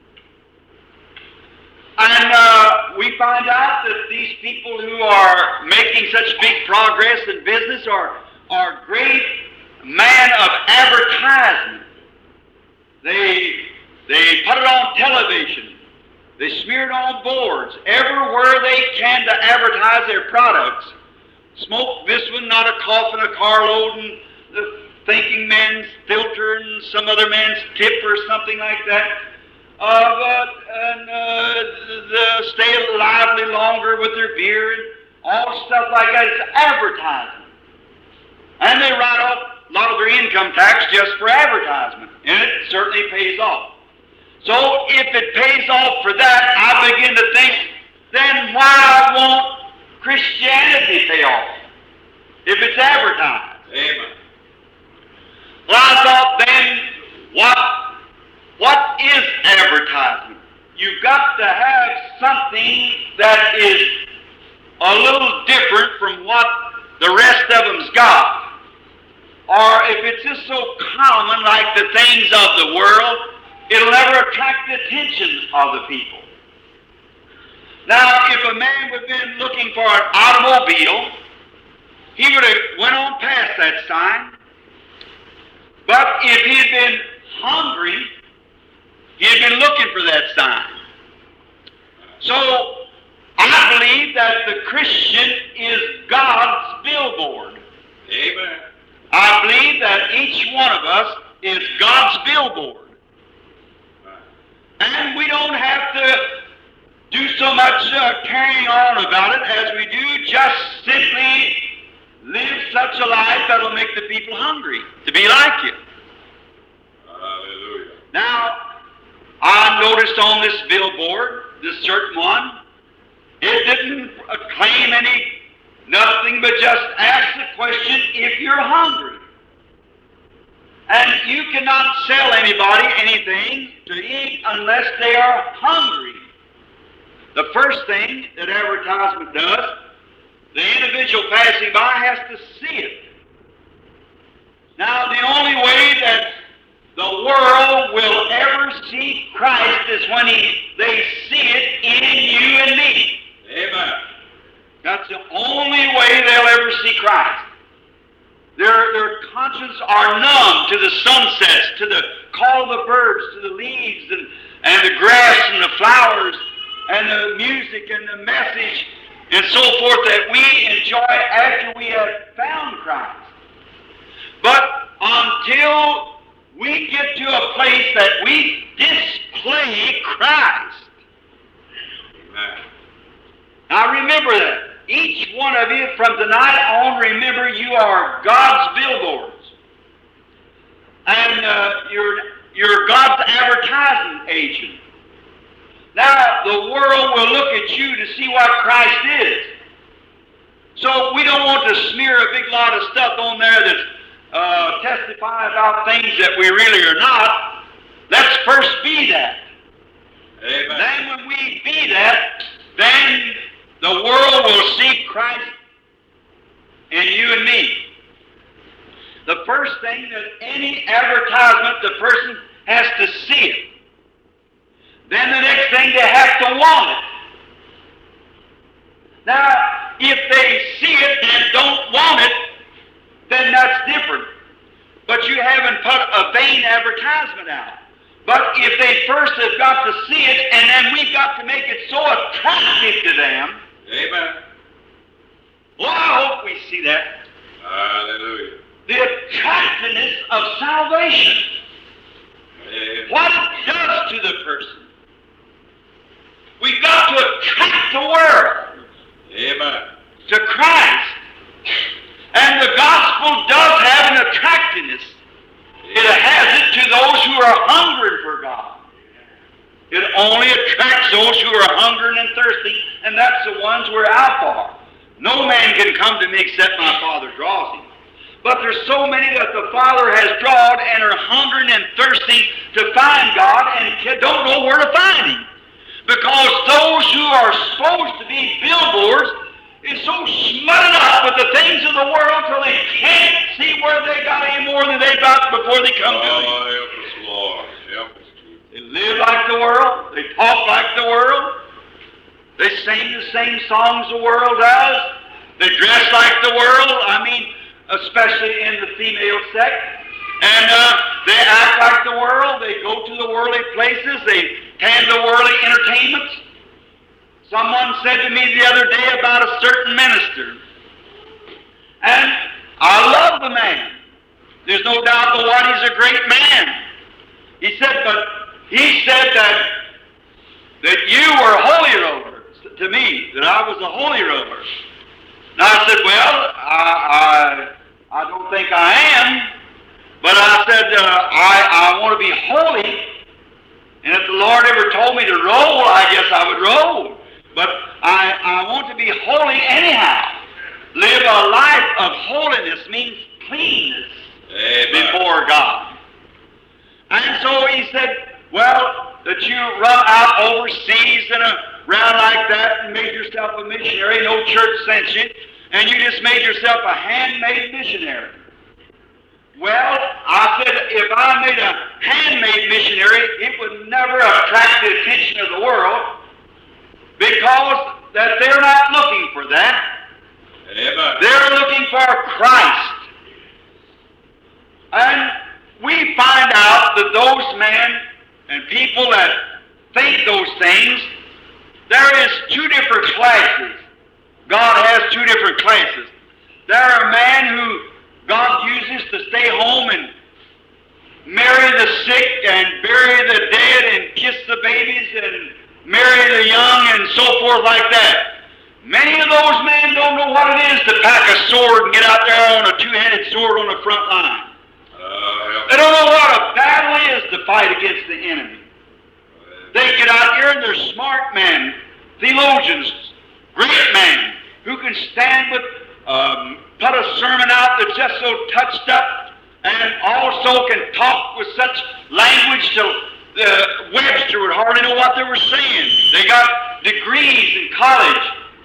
And uh, we find out that these people who are making such big progress in business are, are great men of advertisement. They, they put it on television. They smear it on boards. Everywhere they can to advertise their products. Smoke this one, not a coffin, a carload, and the thinking man's filter and some other man's tip or something like that. Uh, but, and uh, the stay lively longer with their beer and all stuff like that. It's advertising. And they write off a lot of their income tax just for advertisement. And it certainly pays off. So if it pays off for that, I begin to think, then why won't Christianity pay off if it's advertised? Amen. Well, I thought then, what, what is advertisement? You've got to have something that is a little different from what the rest of them's got. Or if it's just so common like the things of the world, it'll never attract the attention of the people. Now, if a man would have been looking for an automobile, he would have went on past that sign. But if he had been hungry, he had been looking for that sign. So, I believe that the Christian is God's billboard. Amen. I believe that each one of us is God's billboard. And we don't have to do so much uh, carrying on about it as we do just simply live such a life that will make the people hungry to be like you. Hallelujah. Now, I noticed on this billboard, this certain one, it didn't uh, claim any, nothing but just ask the question if you're hungry. And you cannot sell anybody anything to eat unless they are hungry. The first thing that advertisement does, the individual passing by has to see it. Now, the only way that the world will ever see Christ is when he, they see it in you and me. Amen. That's the only way they'll ever see Christ. Their, their consciences are numb to the sunsets, to the call of the birds, to the leaves and, and the grass and the flowers and the music and the message and so forth that we enjoy after we have found Christ. But until we get to a place that we display Christ. Amen. Now remember that. Each one of you from tonight on, remember you are God's billboards. And uh, you're, you're God's advertising agent. Now, the world will look at you to see what Christ is. So we don't want to smear a big lot of stuff on there that uh, testify about things that we really are not. Let's first be that. Amen. Then when we be that, then the world will see Christ in you and me. The first thing that any advertisement, the person has to see it. Then the next thing, they have to want it. Now, if they see it and don't want it, then that's different. But you haven't put a vain advertisement out. But if they first have got to see it, and then we've got to make it so attractive to them. Amen. Well, I hope we see that. Hallelujah. The attractiveness of salvation. Amen. What it does to the person. We've got to attract the world Amen. to Christ. And the gospel does have an attractiveness. It has it to those who are hungry for God. It only attracts those who are hungry and thirsty, and that's the ones we're out for. No man can come to me except my Father draws him. But there's so many that the Father has drawn and are hungering and thirsty to find God and don't know where to find him. because those who are supposed to be billboards is so smutted up with the things of the world till they can't see where they got any more than they got before they come to Him. Oh, help us, Lord. Help us, Jesus. They live like the world. They talk like the world. They sing the same songs the world does. They dress like the world. I mean, especially in the female sex. And uh, they act like the world. They go to the worldly places. They attend the worldly entertainments. Someone said to me the other day about a certain minister, and I love the man. There's no doubt but what, he's a great man. He said, but he said that that you were a holy roller to me, that I was a holy roller. And I said, well, I I, I don't think I am, but I said uh, I I want to be holy, and if the Lord ever told me to roll, I guess I would roll. But I, I want to be holy anyhow. Live a life of holiness means cleanness Amen. before God. And so he said, well, that you run out overseas and around like that and made yourself a missionary, no church sent you, and you just made yourself a handmade missionary. Well, I said, if I made a handmade missionary, it would never attract the attention of the world, because that they're not looking for that. Amen. They're looking for Christ. And we find out that those men and people that think those things, there is two different classes. God has two different classes. There are men who God uses to stay home and marry the sick and bury the dead and kiss the babies and marry the young and so forth like that. Many of those men don't know what it is to pack a sword and get out there on a two-handed sword on the front line. Uh, They don't know what a battle is to fight against the enemy. They get out here and they're smart men, theologians, great men, who can stand with, um, put a sermon out that's just so touched up, and also can talk with such language till the Webster would hardly know what they were saying. They got degrees in college.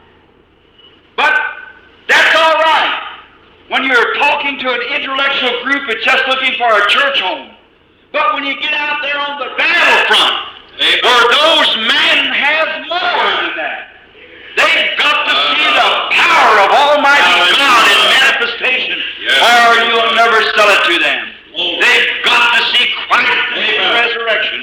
But that's all right when you're talking to an intellectual group that's just looking for a church home. But when you get out there on the battlefront, where those men have more than that, they've got to see the power of Almighty God in manifestation, or you'll never sell it to them. They've got to see Christ in the resurrection.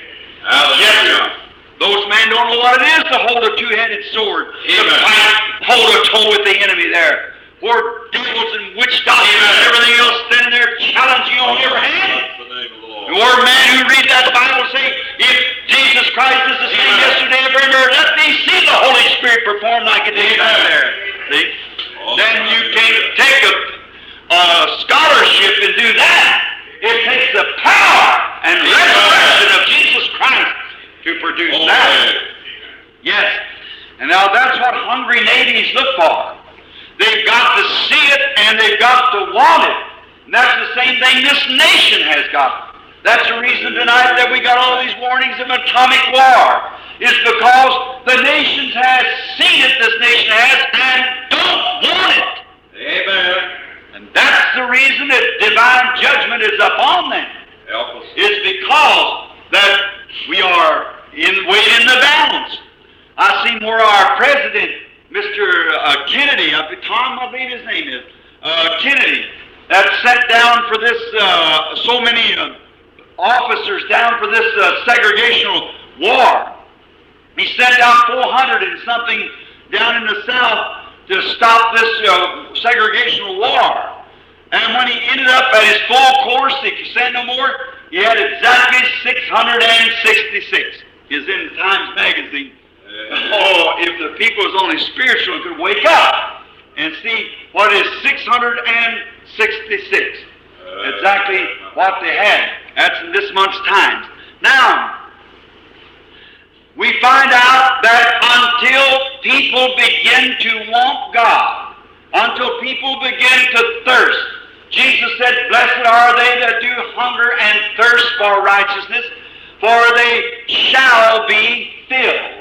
Yes, sir. Those men don't know what it is to hold a two-handed sword, to fight, hold a toe with the enemy there. Or devils and witch doctors and everything else standing there challenging you on every hand. Or men who read that Bible say, if Jesus Christ is the same yesterday, forever, let me see the Holy Spirit perform like it did out there. See? Then you can't take a, a scholarship and do that. It takes the power and resurrection of Jesus Christ to produce that. Yes. And now that's what hungry natives look for. They've got to see it and they've got to want it. And that's the same thing this nation has got. That's the reason tonight that we got all these warnings of atomic war. Is because the nations has seen it, this nation has, and don't want it. Amen. And that's the reason that divine judgment is upon them. Help us. Is because that we are in weight in the balance. I seen where our president, Mister Uh, Kennedy, uh, Tom, I believe his name is, uh, Kennedy, that sent down for this, uh, so many uh, officers down for this uh, segregational war. He sent down four hundred and something down in the South to stop this uh, segregational war. And when he ended up at his full course, he could send no more, he had exactly six hundred sixty-six. Is in Times Magazine. Oh, if the people was only spiritual and could wake up and see what is six hundred sixty-six. Exactly what they had. That's in this month's Times. Now, we find out that until people begin to want God, until people begin to thirst, Jesus said, blessed are they that do hunger and thirst for righteousness, for they shall be filled.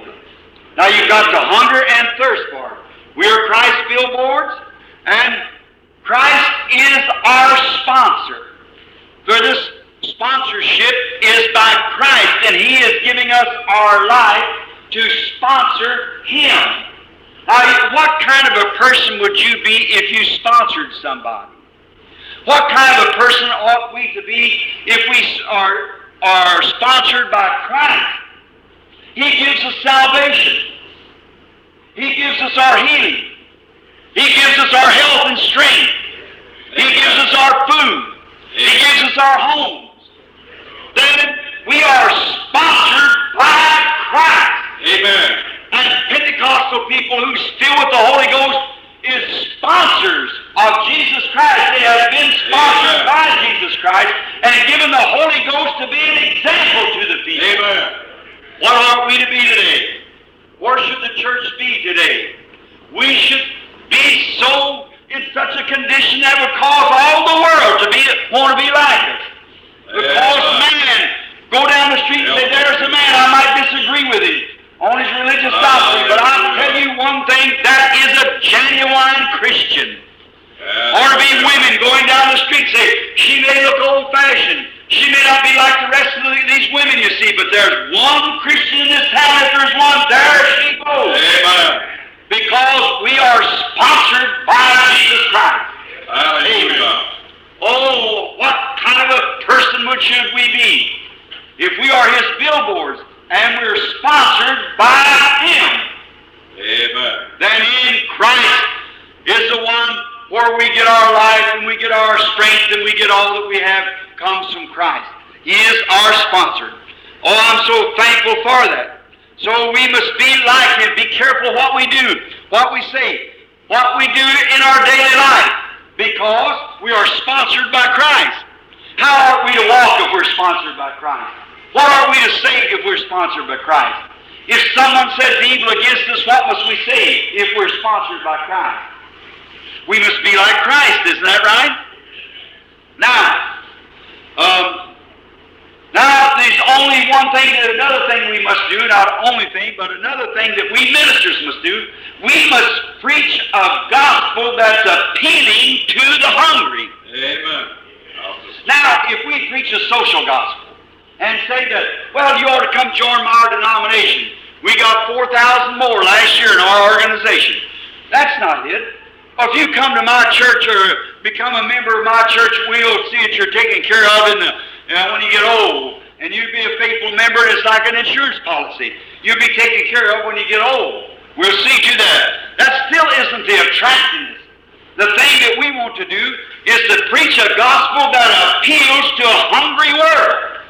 Now you've got to hunger and thirst for it. We are Christ's billboards, and Christ is our sponsor. For this sponsorship is by Christ, and He is giving us our life to sponsor Him. Now, what kind of a person would you be if you sponsored somebody? What kind of a person ought we to be if we are, are sponsored by Christ? He gives us salvation. He gives us our healing. He gives us our health and strength. He gives us our food. He gives us our homes. Then we are sponsored by Christ. Amen. And Pentecostal people who's filled with the Holy Ghost is sponsors of Jesus Christ. They have been sponsored Amen. by Jesus Christ and given the Holy Ghost to be an example to the people. Amen. What ought we to be today? Where should the church be today? We should be so in such a condition that would cause all the world to be want to be like us. Because man, go down the street and say, there's a man, I might disagree with him on his religious doctrine, but I'll tell you one thing, that is a genuine Christian. Or to be women going down the street say, she may look old-fashioned, she may not be like the rest of these women you see, but there's one Christian in this town. If there's one, there she goes. Amen. Because we are sponsored by Jesus Christ. Hallelujah. Oh, what kind of a person would should we be if we are His billboards and we're sponsored by Him? Amen. Then in Christ is the one where we get our life and we get our strength and we get all that we have comes from Christ. He is our sponsor. Oh, I'm so thankful for that. So we must be like Him. Be careful what we do, what we say, what we do in our daily life, because we are sponsored by Christ. How are we to walk if we're sponsored by Christ? What are we to say if we're sponsored by Christ? If someone says evil against us, what must we say if we're sponsored by Christ? We must be like Christ, isn't that right? Now, um, now there's only one thing, another thing we must do, not only thing, but another thing that we ministers must do. We must preach a gospel that's appealing to the hungry. Amen. Now, if we preach a social gospel and say that, well, you ought to come join our denomination. We got four thousand more last year in our organization. That's not it. Or if you come to my church or become a member of my church, we'll see that you're taken care of in the, you know, when you get old. And you be a faithful member, it's like an insurance policy. You'll be taken care of when you get old. We'll see to that. That still isn't the attractiveness. The thing that we want to do is to preach a gospel that appeals to a hungry world.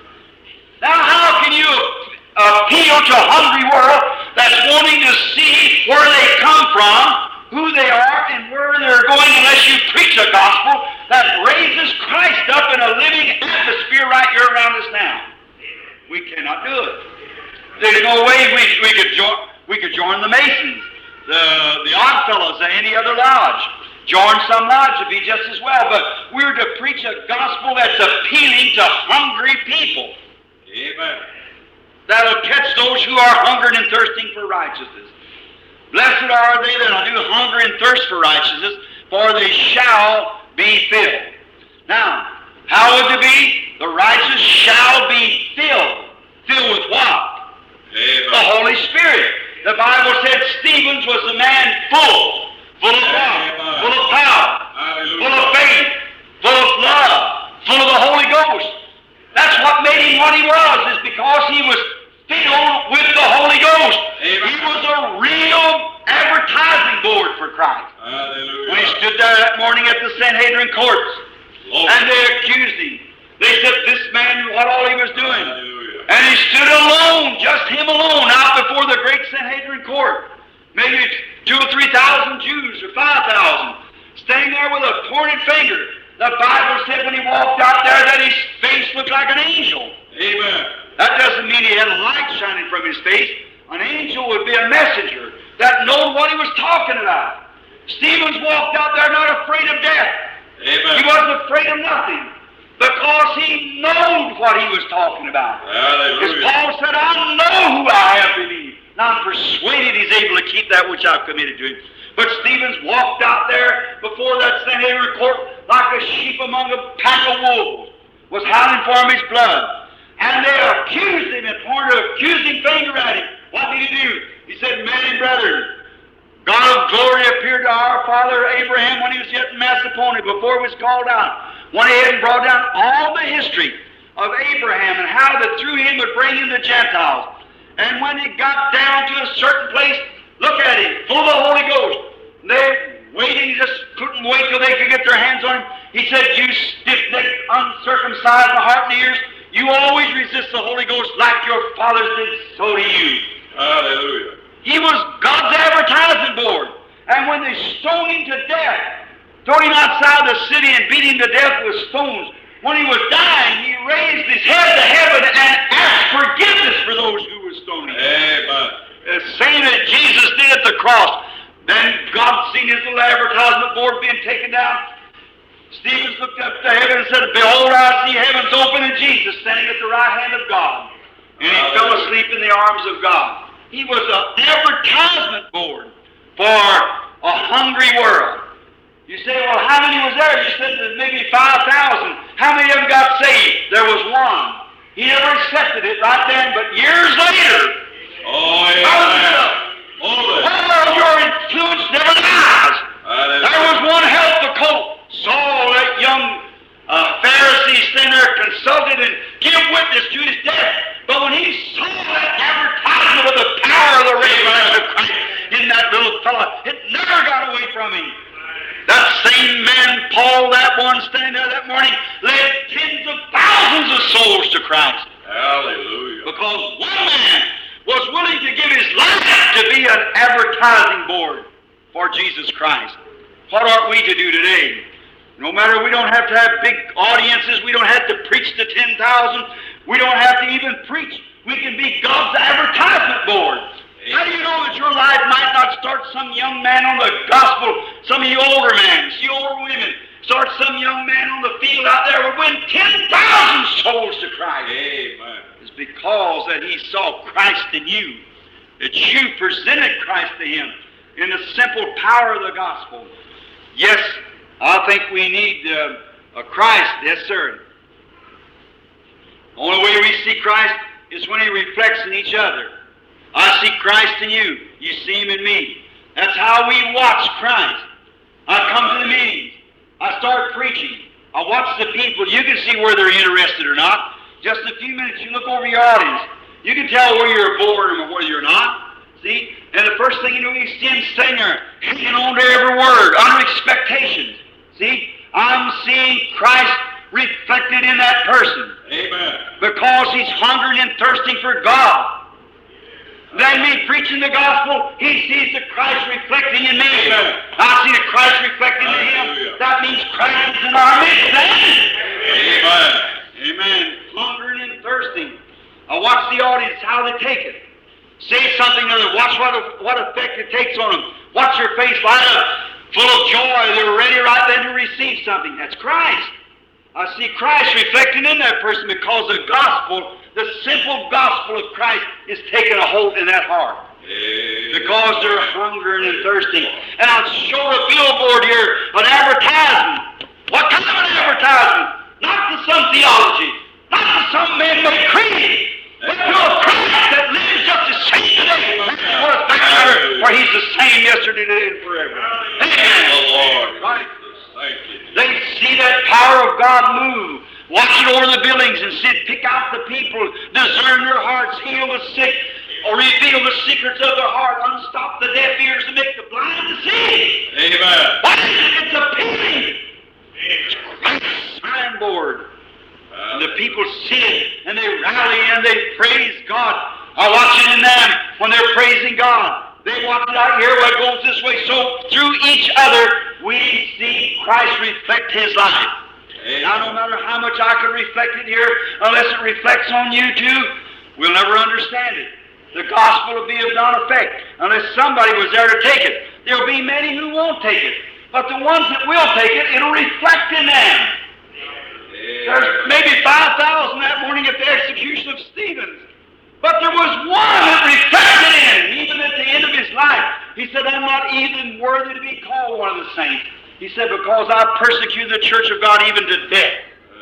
Now, how can you appeal to a hungry world that's wanting to see where they come from, who they are, and where they're going unless you preach a gospel that raises Christ up in a living atmosphere right here around us now? We cannot do it. There's no way we, we could join we could join the Masons, the, the Odd Fellows, any other lodge. Join some lodge would be just as well, but we're to preach a gospel that's appealing to hungry people. Amen. That'll catch those who are hungering and thirsting for righteousness. Blessed are they that do hunger and thirst for righteousness, for they shall be filled. Now, how would it be? The righteous shall be filled. Filled with what? Amen. The Holy Spirit. The Bible said Stephen was a man full, full of love, Amen. full of power, Hallelujah. full of faith, full of love, full of the Holy Ghost. That's what made him what he was, is because he was filled with the Holy Ghost. Amen. He was a real advertising board for Christ. Hallelujah. When he stood there that morning at the Sanhedrin courts, Lord. and they accused him. They said this man knew what all he was doing. Hallelujah. And he stood alone, just him alone, out before the great Sanhedrin court. Maybe two or three thousand Jews or five thousand, standing there with a pointed finger. The Bible said when he walked out there that his face looked like an angel. Amen. That doesn't mean he had a light shining from his face. An angel would be a messenger that knew what he was talking about. Stephen walked out there not afraid of death. Amen. He wasn't afraid of nothing because he knew what he was talking about. As Hallelujah. Paul said, I know who I have believed. and I'm persuaded he's able to keep that which I've committed to him. But Stephen's walked out there before that Sanhedrin court like a sheep among a pack of wolves, was howling for him his blood. And they accused him and pointed an accusing finger at him. What did he do? He said, Men and brethren, God of glory appeared to our father Abraham when he was yet in Macedonia, before he was called out. Went ahead and brought down all the history of Abraham and how that through him would bring in the Gentiles. And when he got down to a certain place, look at him, full of the Holy Ghost. They waiting, just couldn't wait till they could get their hands on him. He said, You stiff-necked, uncircumcised in heart and ears, you always resist the Holy Ghost like your fathers did, so do you. Hallelujah. He was God's advertising board. And when they stoned him to death, threw him outside the city and beat him to death with stones, when he was dying, he raised his head to heaven and asked forgiveness for those who were stoning him. Amen. The same that Jesus did at the cross. Then God seen his little advertisement board being taken down. Stephen looked up to heaven and said, Behold, I see heavens open and Jesus standing at the right hand of God. And he Hallelujah. fell asleep in the arms of God. He was an advertisement board for a hungry world. You say, well, how many was there? You said there's maybe five thousand. How many of them got saved? There was one. He never accepted it right then, but years later, Oh, thousands amen. of Glory. well, your influence never dies. Hallelujah. There was one hell of a colt. Saul, that young uh, Pharisee, stand there, consulted and give witness to his death. But when he saw that advertisement of the power of the resurrection of Christ in that little fellow, it never got away from him. That same man, Paul, that one standing there that morning, led tens of thousands of souls to Christ. Hallelujah. Because one man was willing to give his life to be an advertising board for Jesus Christ. What ought we to do today? No matter, we don't have to have big audiences. We don't have to preach to ten thousand. We don't have to even preach. We can be God's advertisement board. How do you know that your life might not start some young man on the gospel, some of you older men, you older women, start some young man on the field out there will win ten thousand souls to Christ? Amen. It's because that he saw Christ in you, that you presented Christ to him in the simple power of the gospel. Yes, I think we need uh, a Christ. Yes, sir. The only way we see Christ is when he reflects in each other. I see Christ in you. You see him in me. That's how we watch Christ. I come to the meetings. I start preaching. I watch the people. You can see where they're interested or not. Just in a few minutes, you look over your audience. You can tell where you're bored or where you're not. See? And the first thing you know, you see him sitting there, hanging on to every word, under expectations. See? I'm seeing Christ reflected in that person. Amen. Because he's hungering and thirsting for God. Then me preaching the gospel, he sees the Christ reflecting in me. Amen. I see the Christ reflecting in him. Hallelujah. That means Christ is in our midst. Amen. Amen. Hungering and thirsting. I watch the audience, how they take it. Say something to them. Watch what, what effect it takes on them. Watch your face light up, full of joy. They're ready right then to receive something. That's Christ. I see Christ reflecting in that person because the gospel, the simple gospel of Christ is taking a hold in that heart. Amen. Because they're hungering and thirsting. And I'll show a billboard here, an advertisement. What kind of an advertisement? Not to some theology, not to some man-made creed, but to a Christ that lives just the same today. That's what it matter, for he's the same yesterday, today, and forever. Amen. The Lord. Right. Thank you. They see that power of God move. Watch it over the buildings and see it, pick out the people, discern their hearts, heal the sick, or reveal the secrets of their heart, unstop the deaf ears and make the blind to see. Amen. What is it? It's appealing. It's Christ's signboard. And the people see it, and they rally and they praise God. I watch it in them when they're praising God. They watch it out here where it goes this way. So through each other, we see Christ reflect his life. Amen. Now, no matter how much I can reflect it here, unless it reflects on you too, we'll never understand it. The gospel will be of none effect unless somebody was there to take it. There'll be many who won't take it. But the ones that will take it, it'll reflect in them. There's maybe five thousand that morning at the execution of Stephen. But there was one that reflected in. life. He said, I'm not even worthy to be called one of the saints. He said, because I persecuted the church of God even to death.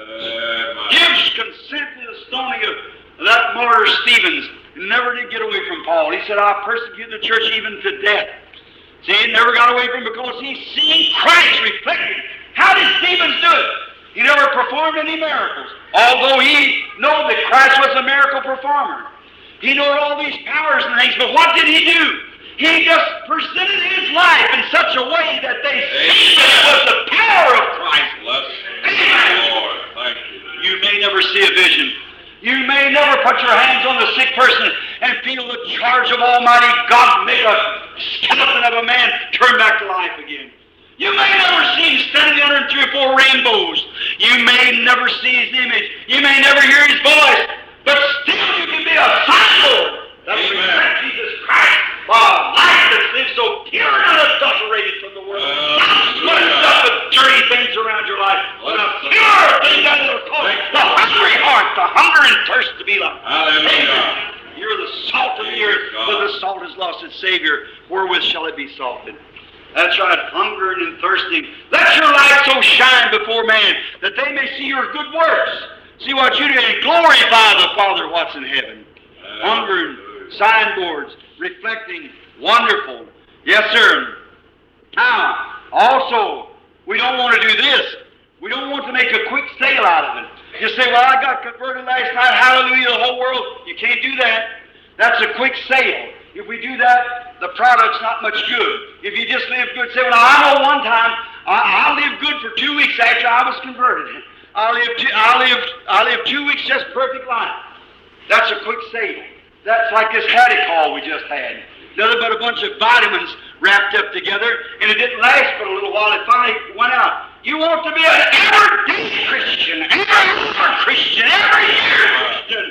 Amen. Gives consent to the stoning of that martyr Stevens. He never did get away from Paul. He said, I persecuted the church even to death. See, he never got away from it because he seen Christ reflected. How did Stevens do it? He never performed any miracles, although he knew that Christ was a miracle performer. He knew all these powers and things, but what did he do? He just presented his life in such a way that they see that it was the power of Christ. Bless Amen. you, Lord. Thank you. You may never see a vision. You may never put your hands on the sick person and feel the charge of Almighty God make a skeleton of a man turn back to life again. You may never see him standing under three or four rainbows. You may never see his image. You may never hear his voice. But still you can be a symbol that reflects Jesus Christ. A life that lives so pure and unadulterated from the world. Not sweating up with dirty things around your life, but a pure thing that will cause the hungry heart, the hunger and thirst to be like. Hallelujah. You're the salt of the earth, but the salt has lost its Savior. Wherewith shall it be salted? That's right, hungering and thirsting. Let your light so shine before man that they may see your good works. See what you do and glorify the Father what's in heaven. Hungering, signboards, reflecting, wonderful. Yes, sir. Now, also, we don't want to do this. We don't want to make a quick sale out of it. You say, well, I got converted last night, hallelujah, the whole world. You can't do that. That's a quick sale. If we do that, the product's not much good. If you just live good, say, well, now, I know one time, I, I lived good for two weeks after I was converted. I lived, two, I lived, I lived two weeks just perfect life. That's a quick sale. That's like this Hattie call we just had. Nothing but a bunch of vitamins wrapped up together, and it didn't last but a little while. It finally went out. You want to be an everyday Christian, every year Christian, every year Christian.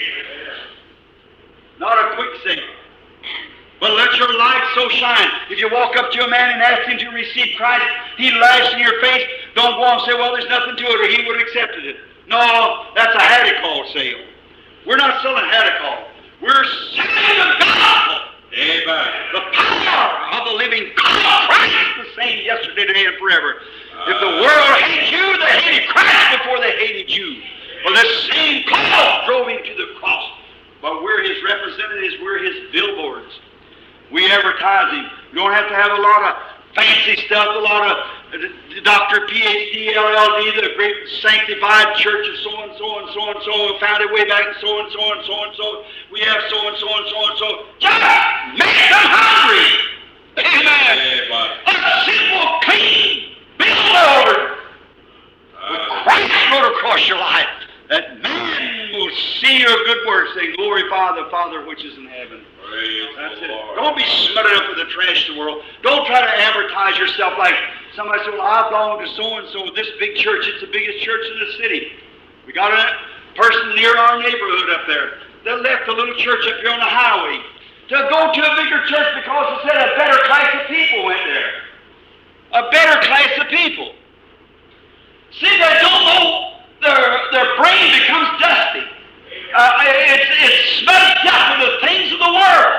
Not a quick sale. But let your light so shine. If you walk up to a man and ask him to receive Christ, he laughs in your face. Don't go and say, well, there's nothing to it, or he would have accepted it. No, that's a Hattie call sale. We're not selling Hattie call. We're selling the gospel. Amen. The power of the living God. Christ is the same yesterday, today, and forever. If the world hates you, they hated Christ before they hated you. For this same call drove him to the cross. But we're his representatives, we're his billboards. We advertise him. You don't have to have a lot of fancy stuff, a lot of Doctor P H D, L L D, the great sanctified church of so and so and so and so, founded way back in so and so and so and so. We have so and so and so and so. Just make them hungry. Amen. Amen. A simple, clean billboard with Christ wrote across your life, that man will see your good works and glorify the Father which is in heaven. Praise That's the it. Lord. Don't be smothered up with the trash of the world. Don't try to advertise yourself like somebody said, well, I belong to so-and-so, this big church. It's the biggest church in the city. We got a person near our neighborhood up there that left the little church up here on the highway to go to a bigger church because it said a better class of people went there. A better class of people. See, they don't know, their, their brain becomes dusty. Uh, it's, it's smudged up with the things of the world.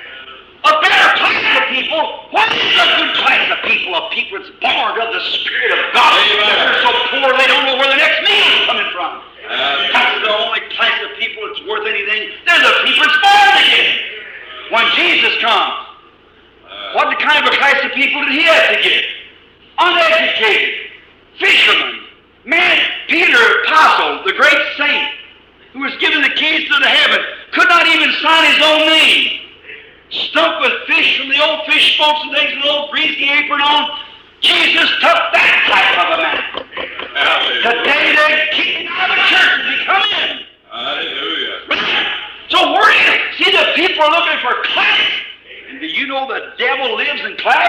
A better class of people. What is a good class of people? A people that's born of the Spirit of God. They're so poor they don't know where the next meal is coming from. Amen. That's the only class of people that's worth anything. They're the people that's born again. When Jesus comes, what kind of a class of people did he have to get? Uneducated, fishermen, man, Peter, apostle, the great saint, who was given the keys to the heaven, could not even sign his own name. Stumped with fish from the old fish boats and things with an old greasy apron on. Jesus took that type of a man. Hallelujah. Today they kick him out of the church and he come in. Hallelujah. Right? So where do you see the people are looking for class? And do you know the devil lives in class?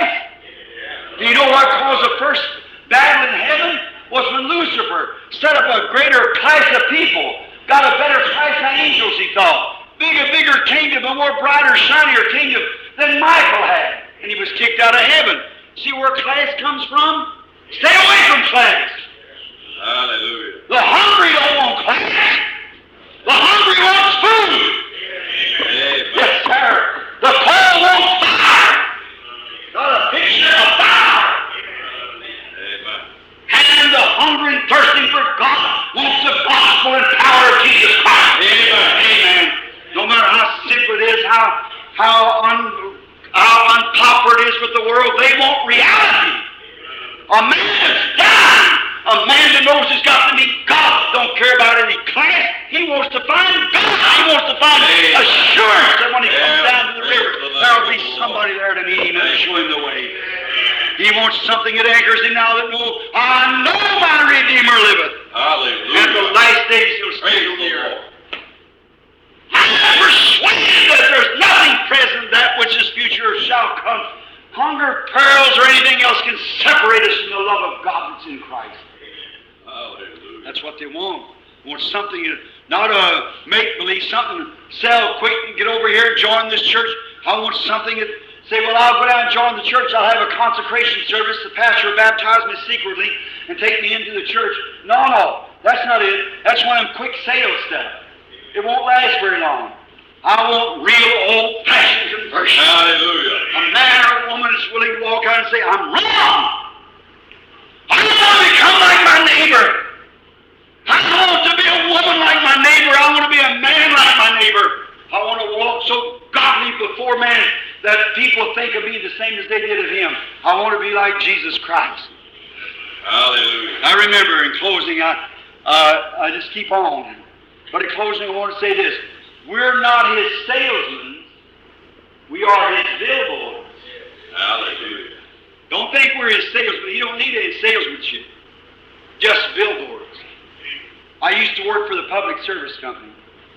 Do you know what caused the first battle in heaven? Was when Lucifer set up a greater class of people. Got a better class of angels, he thought. Bigger, bigger kingdom, a more brighter, shinier kingdom than Michael had. And he was kicked out of heaven. See where class comes from? Stay away from class. Hallelujah. The hungry don't want class. The hungry wants food. Amen. Yes, sir. The poor wants fire. they want reality. A man that's dying, a man that knows he's got to meet God, don't care about any class. He wants to find God. He wants to find assurance that when he comes down to the river, there'll be somebody there to meet him and show him the way. He wants something that anchors him now that knows, I know my Redeemer liveth. Hallelujah. And the last days he'll stay to the Lord. I'm persuaded that there's nothing present, that which is future shall come. Hunger, perils, or anything else can separate us from the love of God that's in Christ. Hallelujah. That's what they want. They want something, not a make-believe, something sell quick and get over here and join this church. I want something that say, well, I'll go down and join the church. I'll have a consecration service. The pastor will baptize me secretly and take me into the church. No, no, that's not it. That's one of them quick sales stuff. It won't last very long. I want real old-fashioned conversion. Hallelujah. A man or a woman is willing to walk out and say, I'm wrong. I don't want to become like my neighbor. I don't want to be a woman like my neighbor. I want to be a man like my neighbor. I want to walk so godly before man that people think of me the same as they did of him. I want to be like Jesus Christ. Hallelujah. I remember in closing, I, uh, I just keep on. But in closing, I want to say this. We're not his salesmen. We are his billboards. Hallelujah. Don't think we're his salesmen. You don't need any salesmanship. Just billboards. I used to work for the public service company.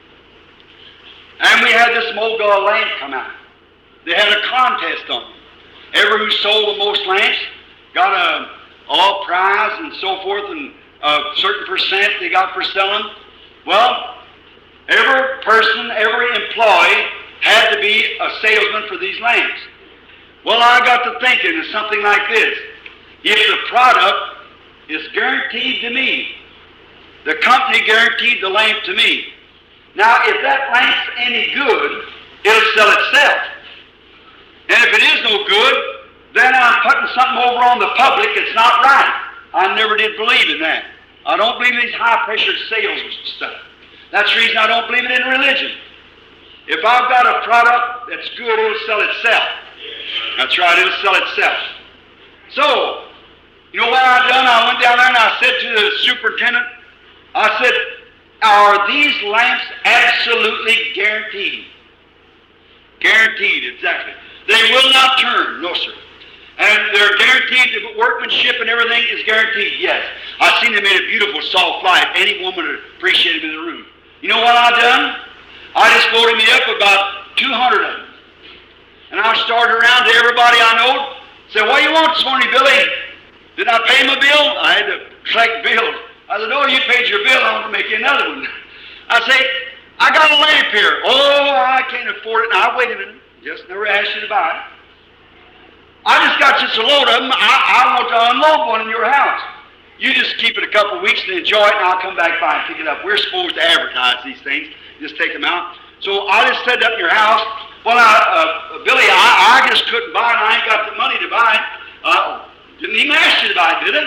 And we had this Mogul lamp come out. They had a contest on it. Everyone who sold the most lamps got a all prize and so forth, and a certain percent they got for selling. Well, every person, every employee had to be a salesman for these lamps. Well, I got to thinking of something like this. If the product is guaranteed to me, the company guaranteed the lamp to me. Now, if that lamp's any good, it'll sell itself. And if it is no good, then I'm putting something over on the public that's not right. I never did believe in that. I don't believe in these high-pressure sales stuff. That's the reason I don't believe it in religion. If I've got a product that's good, it'll sell itself. That's right, it'll sell itself. So, you know what I done? I went down there and I said to the superintendent, I said, are these lamps absolutely guaranteed? Guaranteed, exactly. They will not turn, no sir. And they're guaranteed, the workmanship and everything is guaranteed, yes. I've seen them made a beautiful soft light. Any woman would appreciate them in the room. You know what I done? I just loaded me up about two hundred of them. And I started around to everybody I know. Said, what do you want this morning, Billy? Did I pay my bill? I had to collect bills. I said, oh, you paid your bill. I want to make you another one. I say, I got a lamp here. Oh, I can't afford it. Now, wait a minute. Just never asked you to buy it. I just got just a load of them. I, I want to unload one in your house. You just keep it a couple of weeks and enjoy it, and I'll come back by and pick it up. We're supposed to advertise these things. Just take them out. So I just set it up in your house. Well, I, uh, Billy, I, I just couldn't buy it. I ain't got the money to buy it. Uh, didn't even ask you to buy it, did I?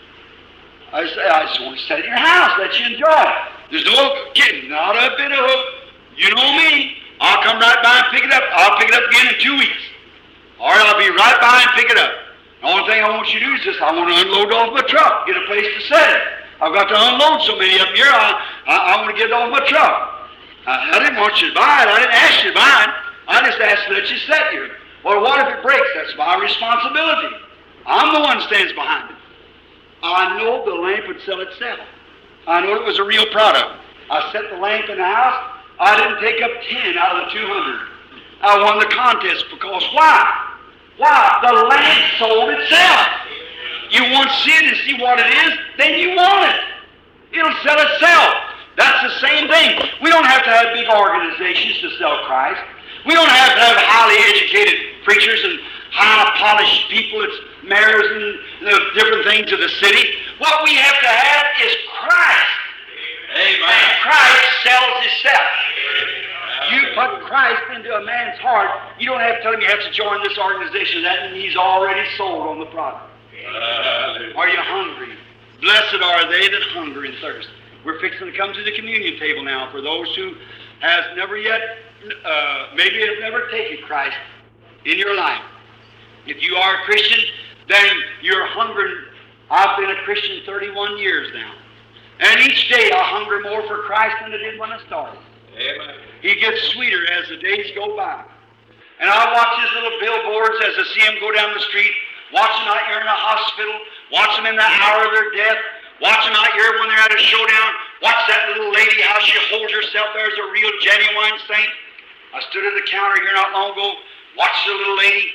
I just, I just want to set it in your house, let you enjoy it. There's no kidding, not a bit of hook. You know me. I'll come right by and pick it up. I'll pick it up again in two weeks. All right, I'll be right by and pick it up. The only thing I want you to do is just, I want to unload off my truck, get a place to set it. I've got to unload so many up here, I, I, I want to get it off my truck. I, I didn't want you to buy it. I didn't ask you to buy it. I just asked to let you set here. Well, what if it breaks? That's my responsibility. I'm the one that stands behind it. I know the lamp would sell itself. I know it was a real product. I set the lamp in the house. I didn't take up ten out of the two hundred. I won the contest because why? Why? The lamp sold itself. You want to see it and see what it is, then you want it. It'll sell itself. That's the same thing. We don't have to have big organizations to sell Christ. We don't have to have highly educated preachers and high-polished people. It's mayors and the different things of the city. What we have to have is Christ. Amen. And Christ sells himself. You put Christ into a man's heart, you don't have to tell him you have to join this organization. That means he's already sold on the product. Hallelujah. Are you hungry? Blessed are they that hunger and thirst. We're fixing to come to the communion table now for those who has never yet, uh, maybe have never taken Christ in your life. If you are a Christian, then you're hungering. I've been a Christian thirty-one years now. And each day I hunger more for Christ than I did when I started. Amen. He gets sweeter as the days go by. And I watch his little billboards as I see them go down the street, watch them out here in the hospital, watch them in the hour of their death, watch them out here when they're at a showdown, watch that little lady, how she holds herself there as a real, genuine saint. I stood at the counter here not long ago, watched the little lady.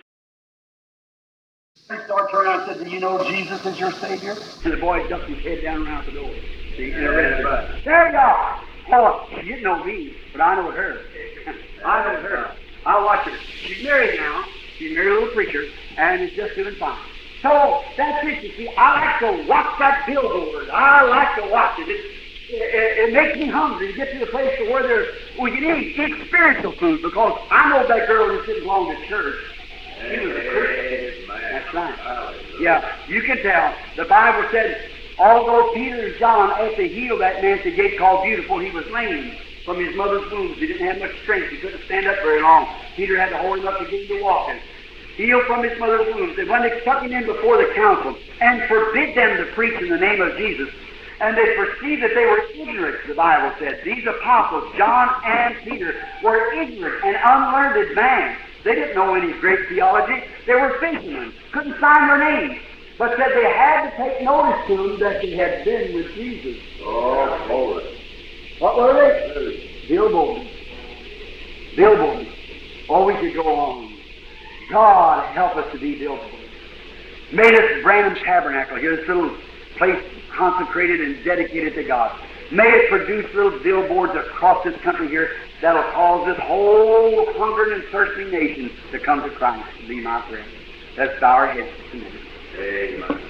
He starts around and said, do you know Jesus is your Savior? And the boy ducked his head down around the door. See, in the rest. There you go. Oh, she didn't know me, but I know her. I know her. I watch her. She's married now. She's married a little preacher, and is just doing fine. So, that's it. You see, I like to watch that billboard. I like to watch it. It, it, it makes me hungry to get to the place to where there, we can eat, eat spiritual food, because I know that girl who didn't belong to church. She was a Christian. That's right. Yeah, you can tell. The Bible said, although Peter and John, after they healed that man at the gate called Beautiful, he was lame from his mother's wounds. He didn't have much strength. He couldn't stand up very long. Peter had to hold him up to get him to walking. Healed from his mother's wounds. And when they took him in before the council and forbid them to preach in the name of Jesus, and they perceived that they were ignorant, the Bible said. These apostles, John and Peter, were ignorant and unlearned men. They didn't know any great theology. They were fishermen. Couldn't sign their names. But said they had to take notice to them that they had been with Jesus. Oh, hold it. What were they? Billboards. Billboards. Oh, we could go on. God help us to be billboards. Made us Branham Tabernacle here, this little place consecrated and dedicated to God. May it produce little billboards across this country here that'll cause this whole hungering and thirsting nation to come to Christ. To be my prayer. Let's bow our heads tonight. Amen.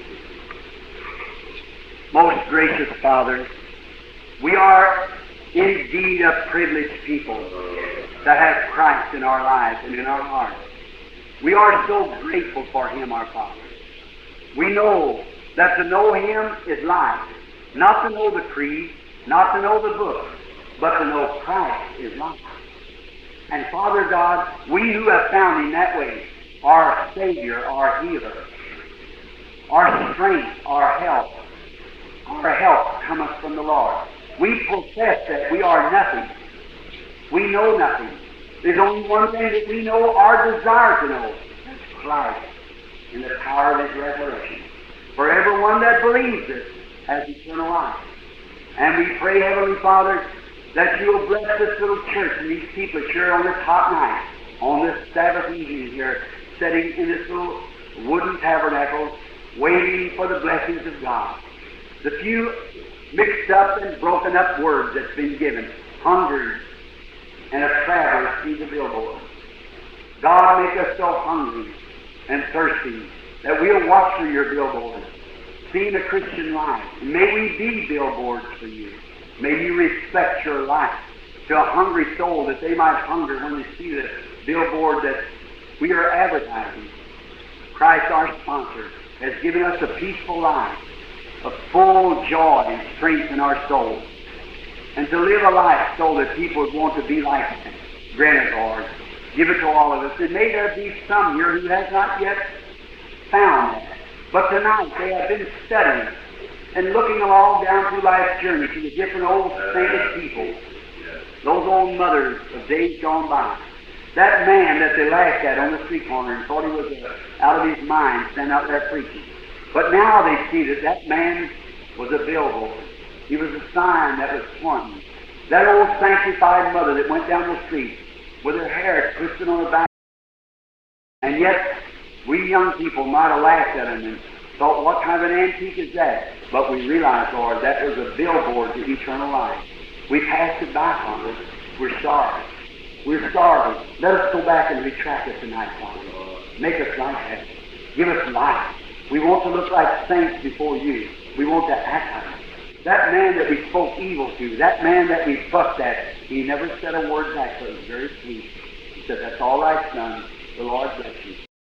Most gracious Father, we are indeed a privileged people that have Christ in our lives and in our hearts. We are so grateful for Him, our Father. We know that to know Him is life. Not to know the creed, not to know the book, but to know Christ is life. And Father God, we who have found Him that way, our Savior, our Healer, our strength, our help, our help cometh from the Lord. We profess that we are nothing. We know nothing. There's only one thing that we know or desire to know. That's Christ in the power of His resurrection. For everyone that believes it has eternal life. And we pray, Heavenly Father, that You will bless this little church and these people here on this hot night, on this Sabbath evening here, sitting in this little wooden tabernacle, waiting for the blessings of God. The few mixed up and broken up words that's been given, hungry and a traveler see the billboard. God, make us so hungry and thirsty that we'll watch for Your billboards, seeing a Christian life. And may we be billboards for You. May You respect Your life to a hungry soul, that they might hunger when they see the billboard that we are advertising. Christ, our sponsor, has given us a peaceful life, a full joy and strength in our souls, and to live a life so that people would want to be like Him. Grant it, Lord. Give it to all of us. And may there be some here who has not yet found that. But tonight they have been studying and looking along down through life's journey to the different old sainted people, those old mothers of days gone by. That man that they laughed at on the street corner and thought he was uh, out of his mind standing out there preaching. But now they see that that man was a billboard. He was a sign that was pointing. That old sanctified mother that went down the street with her hair twisted on her back. And yet, we young people might have laughed at him and thought, what kind of an antique is that? But we realized, Lord, that was a billboard to eternal life. We passed it by, Father. We're sorry. We're sorry. Let us go back and retract it tonight, Father. Make us like that. Give us life. We want to look like saints before You. We want to act like it. That man that we spoke evil to, that man that we fussed at, he never said a word back, but it was very sweet. He said, that's all right, son. The Lord bless you.